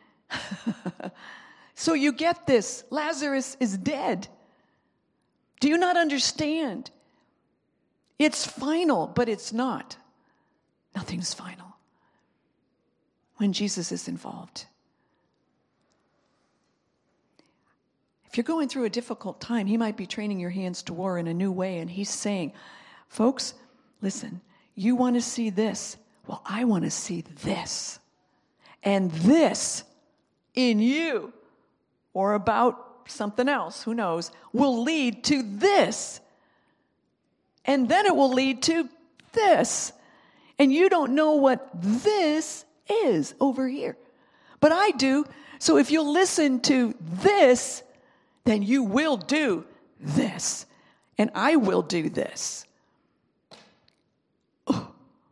So you get this. Lazarus is dead. Do you not understand? It's final, but it's not. Nothing's final when Jesus is involved. If you're going through a difficult time, he might be training your hands to war in a new way, and he's saying, "Folks, listen, you want to see this? Well, I want to see this. And this in you, or about something else, who knows, will lead to this. And then it will lead to this. And you don't know what this is over here. But I do. So if you'll listen to this, then you will do this. And I will do this." Oh.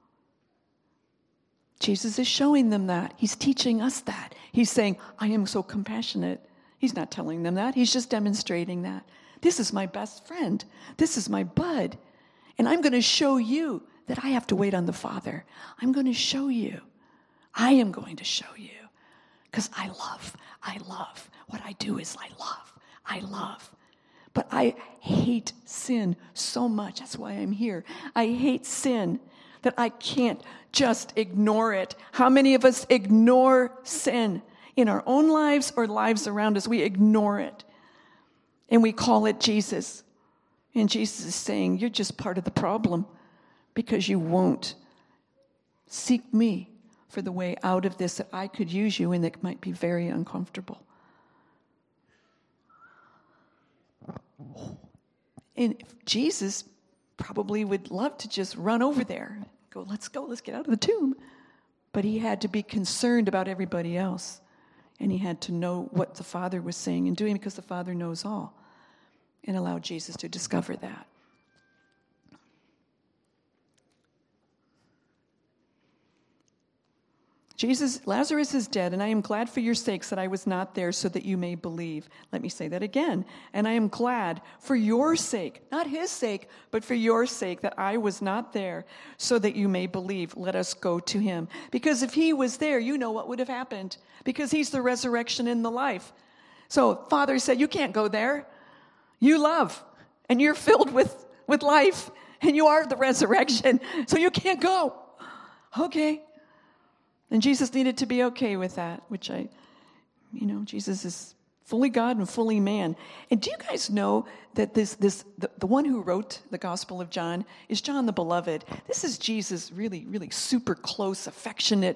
Jesus is showing them that. He's teaching us that. He's saying, "I am so compassionate." He's not telling them that. He's just demonstrating that. This is my best friend. This is my bud. And I'm going to show you that I have to wait on the Father. I'm going to show you. I am going to show you. Because I love. What I do is I love. But I hate sin so much. That's why I'm here. I hate sin that I can't just ignore it. How many of us ignore sin in our own lives or lives around us? We ignore it. And we call it Jesus. And Jesus is saying, you're just part of the problem because you won't seek me for the way out of this, that I could use you and that might be very uncomfortable. And Jesus probably would love to just run over there, let's go, let's get out of the tomb. But he had to be concerned about everybody else. And he had to know what the Father was saying and doing because the Father knows all. And allow Jesus to discover that. Lazarus is dead, and I am glad for your sakes that I was not there so that you may believe. Let me say that again. And I am glad for your sake, not his sake, but for your sake that I was not there so that you may believe. Let us go to him. Because if he was there, you know what would have happened. Because he's the resurrection and the life. So Father said, you can't go there. You love, and you're filled with life, and you are the resurrection, so you can't go. Okay. And Jesus needed to be okay with that, which Jesus is fully God and fully man. And do you guys know that the one who wrote the Gospel of John is John the Beloved? This is Jesus, really, really super close, affectionate,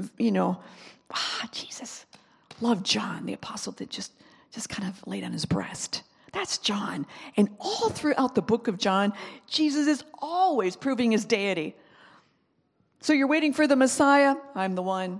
Jesus loved John, the apostle that just kind of laid on his breast. That's John. And all throughout the book of John, Jesus is always proving his deity. So you're waiting for the Messiah? I'm the one.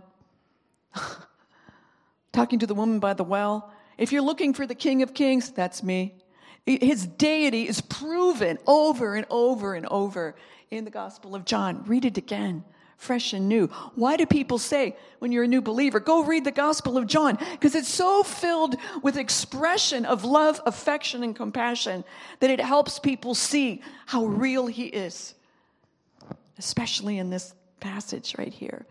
Talking to the woman by the well. If you're looking for the King of Kings, that's me. His deity is proven over and over and over in the Gospel of John. Read it again, fresh and new. Why do people say, when you're a new believer, go read the Gospel of John? Because it's so filled with expression of love, affection, and compassion that it helps people see how real he is, especially in this passage right here.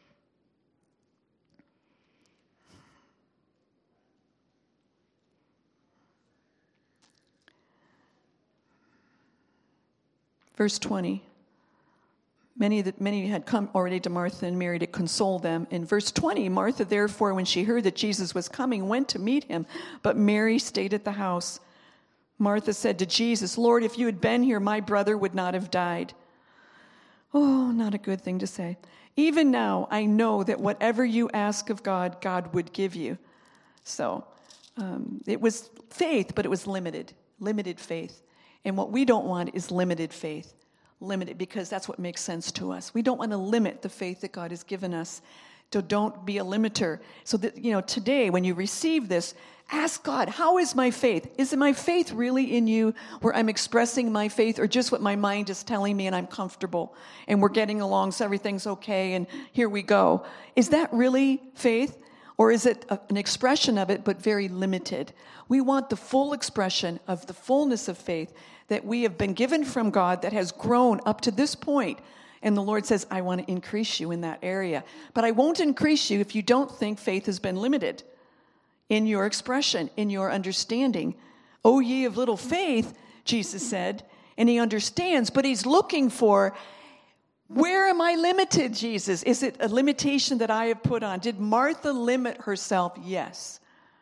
Verse 20. Many had come already to Martha and Mary to console them. In verse 20, Martha, therefore, when she heard that Jesus was coming, went to meet him, but Mary stayed at the house. Martha said to Jesus, Lord, if you had been here, my brother would not have died. Oh, not a good thing to say. Even now, I know that whatever you ask of God, God would give you. So it was faith, but it was limited faith. And what we don't want is limited faith. Limited because that's what makes sense to us. We don't want to limit the faith that God has given us So don't be a limiter. So that, today when you receive this, ask God, how is my faith? Is my faith really in you, where I'm expressing my faith, or just what my mind is telling me and I'm comfortable and we're getting along so everything's okay and here we go? Is that really faith? Or is it an expression of it, but very limited? We want the full expression of the fullness of faith that we have been given from God, that has grown up to this point. And the Lord says, I want to increase you in that area. But I won't increase you if you don't think faith has been limited in your expression, in your understanding. O ye of little faith, Jesus said, and he understands, but he's looking for, where am I limited, Jesus? Is it a limitation that I have put on? Did Martha limit herself? Yes.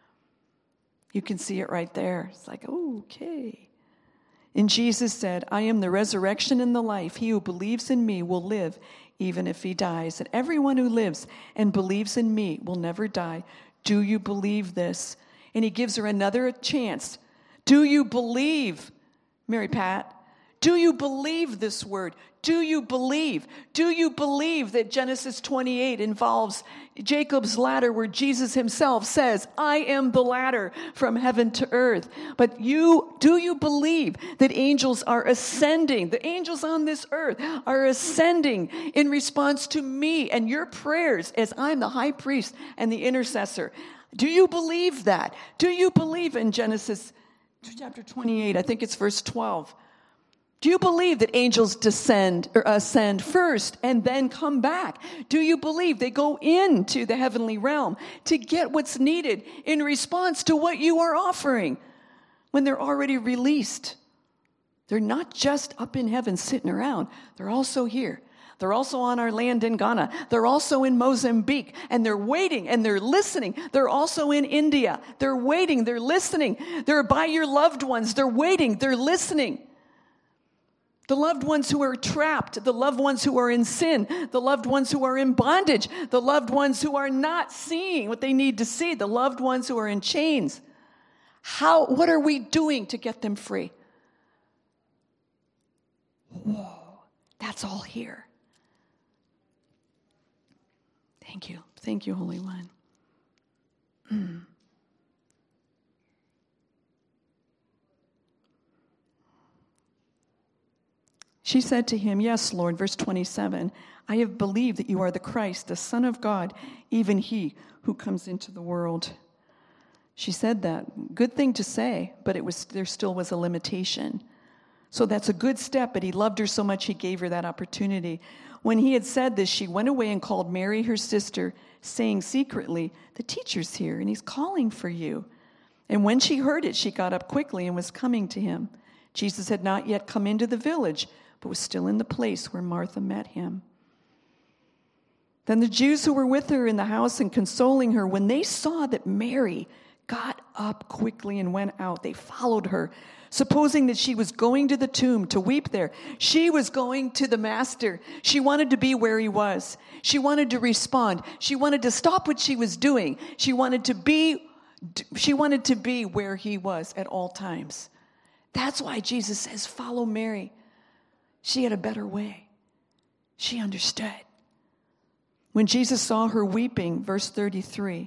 You can see it right there. It's like, okay. And Jesus said, I am the resurrection and the life. He who believes in me will live even if he dies. And everyone who lives and believes in me will never die. Do you believe this? And he gives her another chance. Do you believe, Mary Pat? Do you believe this word? Do you believe? Do you believe that Genesis 28 involves Jacob's ladder, where Jesus himself says, I am the ladder from heaven to earth? But do you believe that angels are ascending? The angels on this earth are ascending in response to me and your prayers, as I'm the high priest and the intercessor. Do you believe that? Do you believe in Genesis chapter 28? I think it's verse 12. Do you believe that angels descend or ascend first and then come back? Do you believe they go into the heavenly realm to get what's needed in response to what you are offering when they're already released? They're not just up in heaven sitting around. They're also here. They're also on our land in Ghana. They're also in Mozambique, and they're waiting and they're listening. They're also in India. They're waiting. They're listening. They're by your loved ones. They're waiting. They're listening. The loved ones who are trapped, the loved ones who are in sin, the loved ones who are in bondage, the loved ones who are not seeing what they need to see, the loved ones who are in chains. What are we doing to get them free? Whoa, that's all here. Thank you. Thank you, Holy One. She said to him, yes, Lord, verse 27, I have believed that you are the Christ, the Son of God, even he who comes into the world. She said that. Good thing to say, but there still was a limitation. So that's a good step, but he loved her so much he gave her that opportunity. When he had said this, she went away and called Mary, her sister, saying secretly, the teacher's here, and he's calling for you. And when she heard it, she got up quickly and was coming to him. Jesus had not yet come into the village, but was still in the place where Martha met him. Then the Jews who were with her in the house and consoling her, when they saw that Mary got up quickly and went out, they followed her, supposing that she was going to the tomb to weep there. She was going to the Master. She wanted to be where he was. She wanted to respond. She wanted to stop what she was doing. She wanted to be where he was at all times. That's why Jesus says, follow Mary. She had a better way. She understood. When Jesus saw her weeping, verse 32,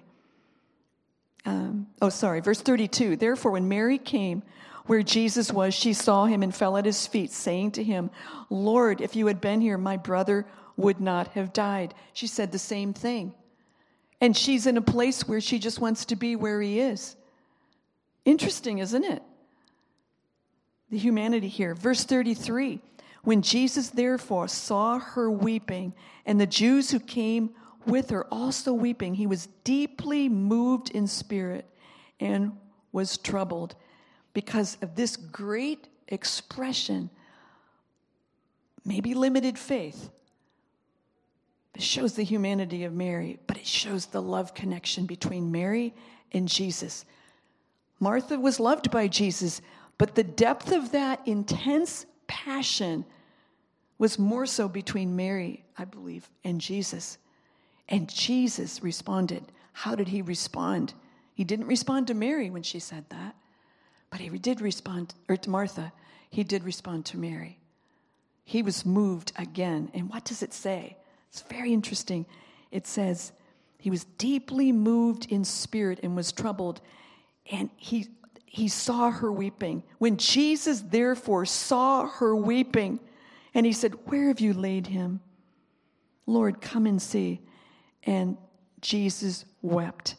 therefore when Mary came where Jesus was, she saw him and fell at his feet, saying to him, Lord, if you had been here, my brother would not have died. She said the same thing. And she's in a place where she just wants to be where he is. Interesting, isn't it? The humanity here. Verse 33, when Jesus therefore saw her weeping, and the Jews who came with her also weeping, he was deeply moved in spirit and was troubled because of this great expression, maybe limited faith. It shows the humanity of Mary, but it shows the love connection between Mary and Jesus. Martha was loved by Jesus, but the depth of that intense passion was more so between Mary, I believe, and Jesus. And Jesus responded. How did he respond? He didn't respond to Mary when she said that, but he did respond, or to Martha, he did respond to Mary. He was moved again. And what does it say? It's very interesting. It says, He was deeply moved in spirit and was troubled, and he saw her weeping. When Jesus therefore saw her weeping, and he said, "Where have you laid him? Lord, come and see." And Jesus wept.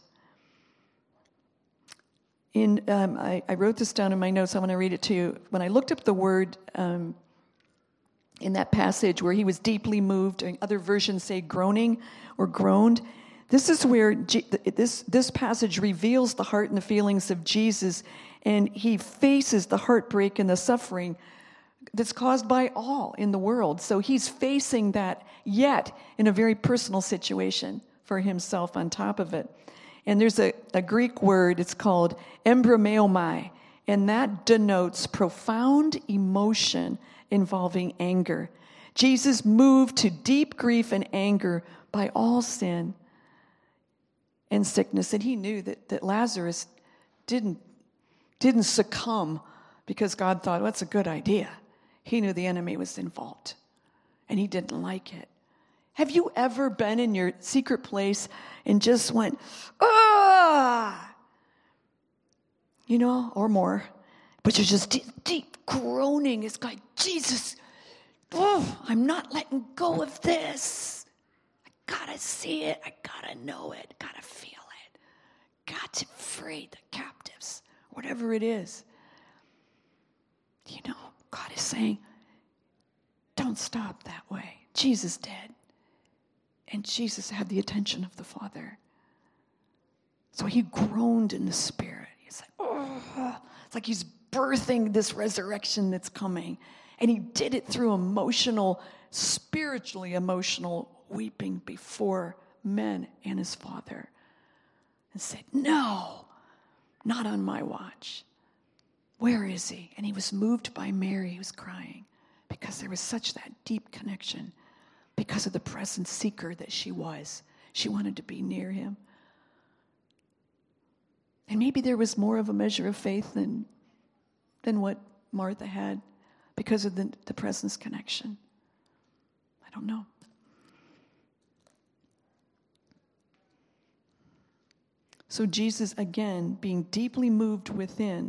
I wrote this down in my notes. I want to read it to you. When I looked up the word in that passage where he was deeply moved, and other versions say groaning or groaned, this is where this passage reveals the heart and the feelings of Jesus, and he faces the heartbreak and the suffering that's caused by all in the world. So he's facing that, yet in a very personal situation for himself on top of it. And there's a Greek word, it's called embrimaomai, and that denotes profound emotion involving anger. Jesus moved to deep grief and anger by all sin and sickness. And he knew that Lazarus didn't succumb because God thought, well, that's a good idea. He knew the enemy was involved, and he didn't like it. Have you ever been in your secret place and just went, ah, or more, but you're just deep groaning. It's like, Jesus, I'm not letting go of this. I gotta see it. I gotta know it. Gotta feel it. Got to free the captives, whatever it is. God is saying, don't stop that way. Jesus did. And Jesus had the attention of the Father. So he groaned in the Spirit. He's like, oh, it's like he's birthing this resurrection that's coming. And he did it through spiritually emotional weeping before men and his Father. And said, no, not on my watch. Where is he? And he was moved by Mary. He was crying because there was such that deep connection. Because of the present seeker that she was. She wanted to be near him. And maybe there was more of a measure of faith than what Martha had because of the presence connection. I don't know. So Jesus, again, being deeply moved within.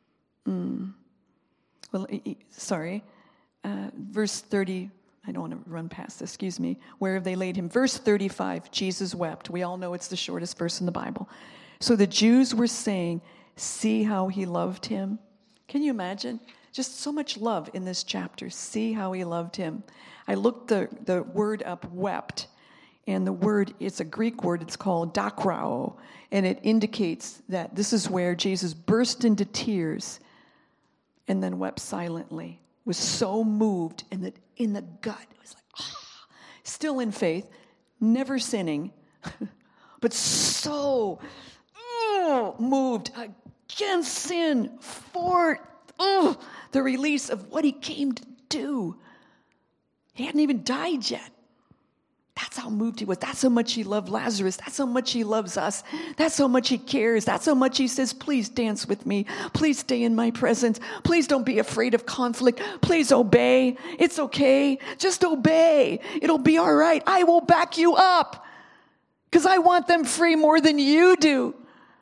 Verse 30. I don't want to run past this, excuse me. Where have they laid him? Verse 35, Jesus wept. We all know it's the shortest verse in the Bible. So the Jews were saying, see how he loved him. Can you imagine? Just so much love in this chapter. See how he loved him. I looked the word up, wept. And the word, it's a Greek word, it's called dakrao. And it indicates that this is where Jesus burst into tears and then wept silently. Was so moved in the gut. It was like, still in faith, never sinning, but so moved against sin for the release of what he came to do. He hadn't even died yet. That's how moved he was. That's how much he loved Lazarus. That's how much he loves us. That's how much he cares. That's how much he says, please dance with me. Please stay in my presence. Please don't be afraid of conflict. Please obey. It's okay. Just obey. It'll be all right. I will back you up because I want them free more than you do.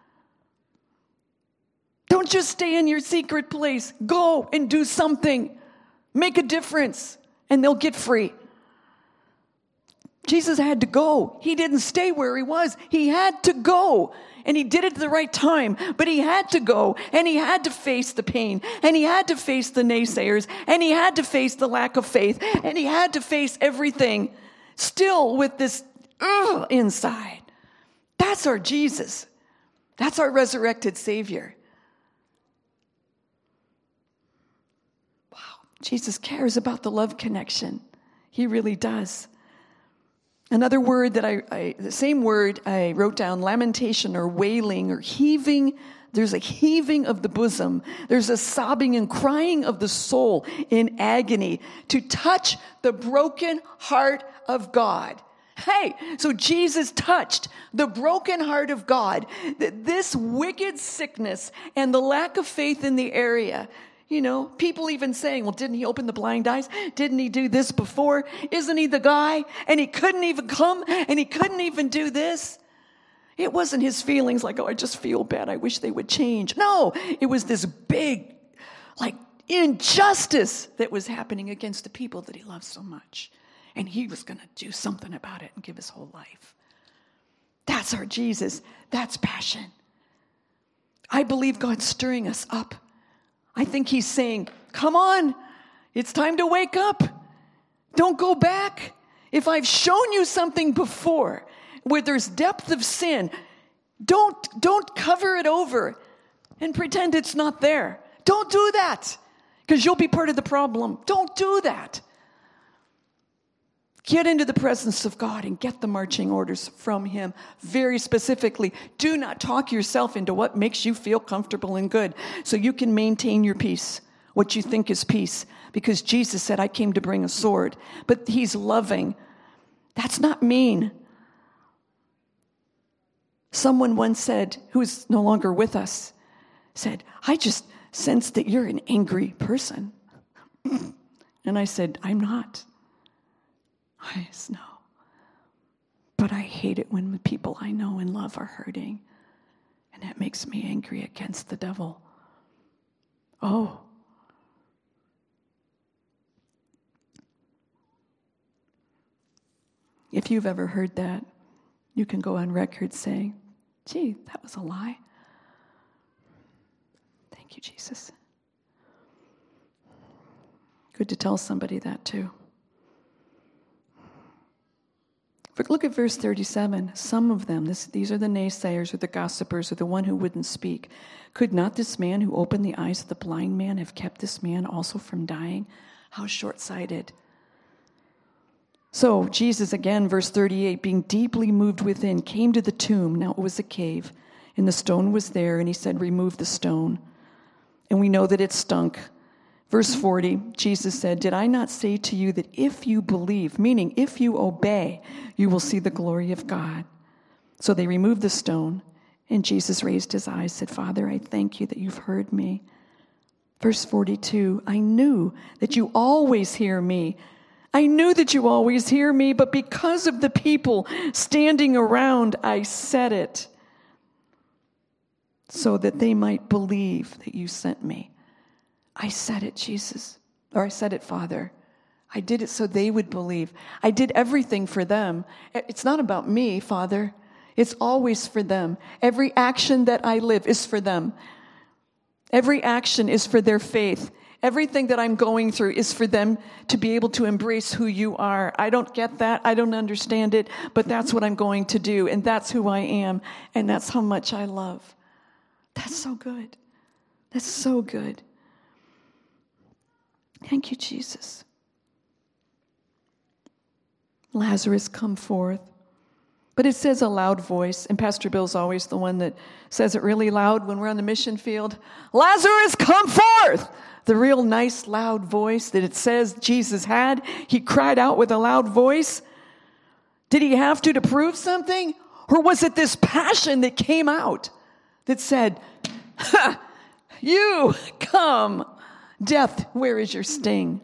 Don't just stay in your secret place. Go and do something. Make a difference and they'll get free. Jesus had to go. He didn't stay where he was. He had to go. And he did it at the right time. But he had to go. And he had to face the pain. And he had to face the naysayers. And he had to face the lack of faith. And he had to face everything. Still with this inside. That's our Jesus. That's our resurrected Savior. Wow. Jesus cares about the love connection. He really does. Another word that the same word I wrote down, lamentation or wailing or heaving. There's a heaving of the bosom. There's a sobbing and crying of the soul in agony to touch the broken heart of God. Hey, so Jesus touched the broken heart of God. That this wicked sickness and the lack of faith in the area. People even saying, well, didn't he open the blind eyes? Didn't he do this before? Isn't he the guy? And he couldn't even come and he couldn't even do this. It wasn't his feelings like, oh, I just feel bad. I wish they would change. No, it was this big, injustice that was happening against the people that he loved so much. And he was going to do something about it and give his whole life. That's our Jesus. That's passion. I believe God's stirring us up. I think he's saying, come on, it's time to wake up. Don't go back. If I've shown you something before where there's depth of sin, don't cover it over and pretend it's not there. Don't do that, because you'll be part of the problem. Don't do that. Get into the presence of God and get the marching orders from him very specifically. Do not talk yourself into what makes you feel comfortable and good so you can maintain your peace, what you think is peace, because Jesus said, I came to bring a sword. But he's loving. That's not mean. Someone once said, who is no longer with us, said, I just sense that you're an angry person. And I said, I'm not. I just know. But I hate it when the people I know and love are hurting. And that makes me angry against the devil. Oh. If you've ever heard that, you can go on record saying, gee, that was a lie. Thank you, Jesus. Good to tell somebody that too. But look at verse 37. Some of them, these are the naysayers or the gossipers or the one who wouldn't speak. Could not this man who opened the eyes of the blind man have kept this man also from dying? How short-sighted. So Jesus, again, verse 38, being deeply moved within, came to the tomb. Now it was a cave, and the stone was there, and he said, remove the stone. And we know that it stunk. Verse 40, Jesus said, did I not say to you that if you believe, meaning if you obey, you will see the glory of God? So they removed the stone, and Jesus raised his eyes, said, Father, I thank you that you've heard me. Verse 42, I knew that you always hear me. I knew that you always hear me, but because of the people standing around, I said it, so that they might believe that you sent me. I said it, Jesus, or I said it, Father. I did it so they would believe. I did everything for them. It's not about me, Father. It's always for them. Every action that I live is for them. Every action is for their faith. Everything that I'm going through is for them to be able to embrace who you are. I don't get that. I don't understand it, but that's what I'm going to do, and that's who I am, and that's how much I love. That's so good. That's so good. Thank you, Jesus. Lazarus, come forth. But it says a loud voice, and Pastor Bill's always the one that says it really loud when we're on the mission field. Lazarus, come forth! The real nice, loud voice that it says Jesus had. He cried out with a loud voice. Did he have to prove something? Or was it this passion that came out that said, ha, you come. Death, where is your sting?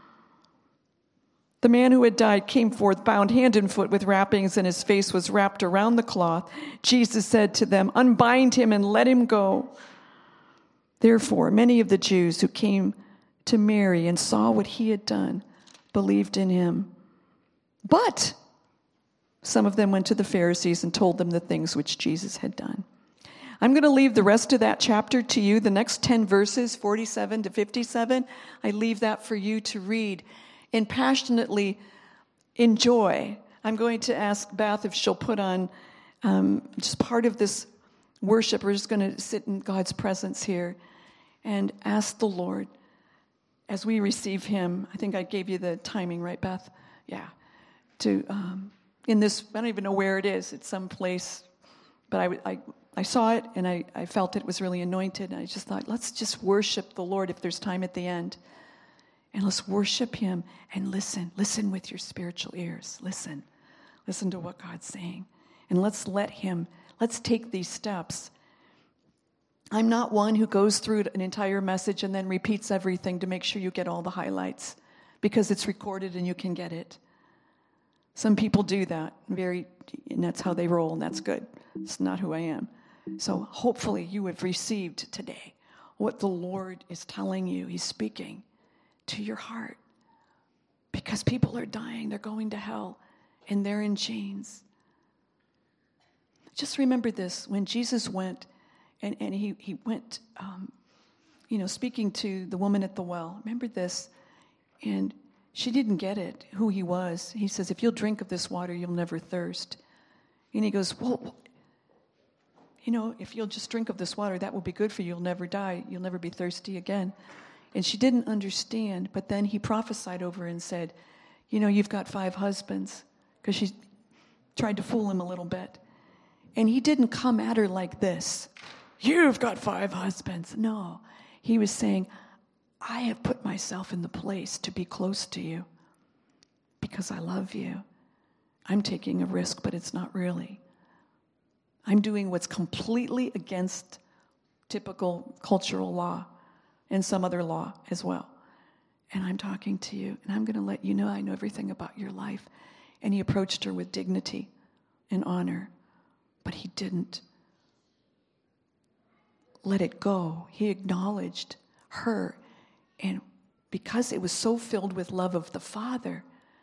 The man who had died came forth, bound hand and foot with wrappings, and his face was wrapped around the cloth. Jesus said to them, unbind him and let him go. Therefore, many of the Jews who came to Mary and saw what he had done believed in him. But some of them went to the Pharisees and told them the things which Jesus had done. I'm going to leave the rest of that chapter to you. The next 10 verses, 47 to 57, I leave that for you to read and passionately enjoy. I'm going to ask Beth if she'll put on just part of this worship. We're just going to sit in God's presence here and ask the Lord as we receive him. I think I gave you the timing, right, Beth? Yeah. To in this, I don't even know where it is. It's someplace, but I saw it, and I felt it was really anointed, and I just thought, let's just worship the Lord if there's time at the end. And let's worship him and listen. Listen with your spiritual ears. Listen. Listen to what God's saying. And let's take these steps. I'm not one who goes through an entire message and then repeats everything to make sure you get all the highlights, because it's recorded and you can get it. Some people do that, and that's how they roll, and that's good. It's not who I am. So hopefully you have received today what the Lord is telling you. He's speaking to your heart. Because people are dying, they're going to hell, and they're in chains. Just remember this, when Jesus went, and he went, speaking to the woman at the well. Remember this, and she didn't get it, who he was. He says, if you'll drink of this water, you'll never thirst. And he goes, well, if you'll just drink of this water, that will be good for you. You'll never die. You'll never be thirsty again. And she didn't understand, but then he prophesied over her and said, you've got 5 husbands, because she tried to fool him a little bit. And he didn't come at her like this, you've got 5 husbands. No, he was saying, I have put myself in the place to be close to you because I love you. I'm taking a risk, but it's not really. I'm doing what's completely against typical cultural law and some other law as well. And I'm talking to you, and I'm going to let you know I know everything about your life. And he approached her with dignity and honor, but he didn't let it go. He acknowledged her, and because it was so filled with love of the Father,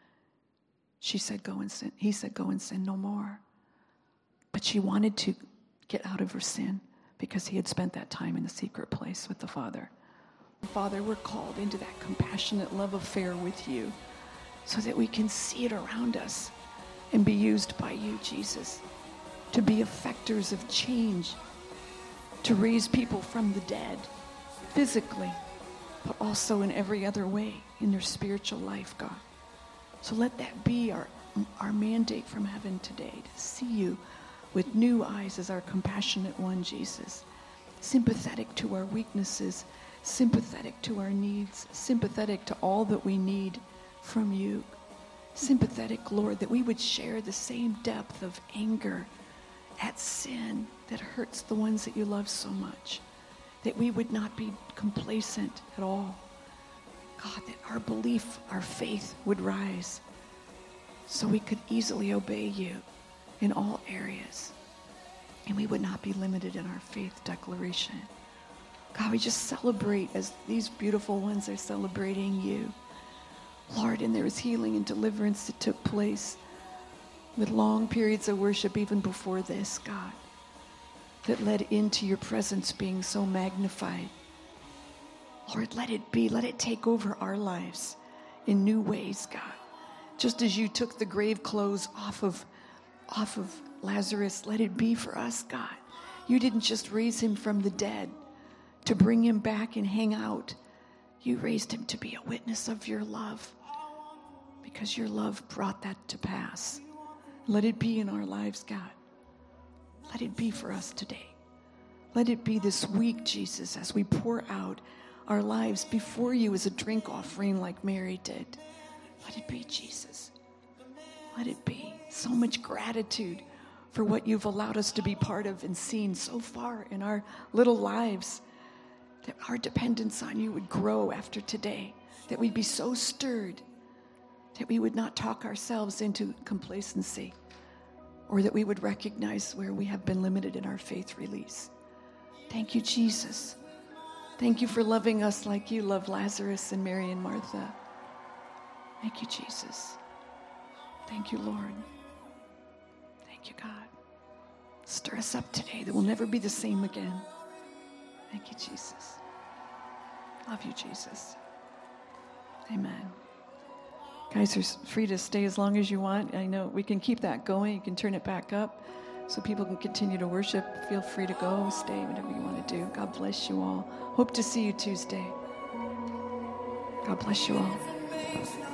she said, go and sin. He said, go and sin no more. But she wanted to get out of her sin because he had spent that time in the secret place with the Father. Father, we're called into that compassionate love affair with you so that we can see it around us and be used by you, Jesus, to be effectors of change, to raise people from the dead, physically, but also in every other way in their spiritual life, God. So let that be our mandate from heaven today, to see you with new eyes as our compassionate one, Jesus, sympathetic to our weaknesses, sympathetic to our needs, sympathetic to all that we need from you, sympathetic, Lord, that we would share the same depth of anger at sin that hurts the ones that you love so much, that we would not be complacent at all. God, that our belief, our faith would rise so we could easily obey you in all areas, and we would not be limited in our faith declaration. God, we just celebrate as these beautiful ones are celebrating you, Lord, and there is healing and deliverance that took place with long periods of worship even before this, God, that led into your presence being so magnified. Lord, let it be, let it take over our lives in new ways, God. Just as you took the grave clothes off of Lazarus, let it be for us, God. You didn't just raise him from the dead to bring him back and hang out. You raised him to be a witness of your love because your love brought that to pass. Let it be in our lives, God. Let it be for us today. Let it be this week, Jesus, as we pour out our lives before you as a drink offering like Mary did. Let it be, Jesus. Let it be. So much gratitude for what you've allowed us to be part of and seen so far in our little lives, that our dependence on you would grow after today, that we'd be so stirred that we would not talk ourselves into complacency, or that we would recognize where we have been limited in our faith release. Thank you, Jesus. Thank you for loving us like you loved Lazarus and Mary and Martha. Thank you, Jesus. Thank you, Lord. Thank you, God. Stir us up today that we'll never be the same again. Thank you, Jesus. Love you, Jesus. Amen. Guys, you're free to stay as long as you want. I know we can keep that going. You can turn it back up so people can continue to worship. Feel free to go, stay, whatever you want to do. God bless you all. Hope to see you Tuesday. God bless you all.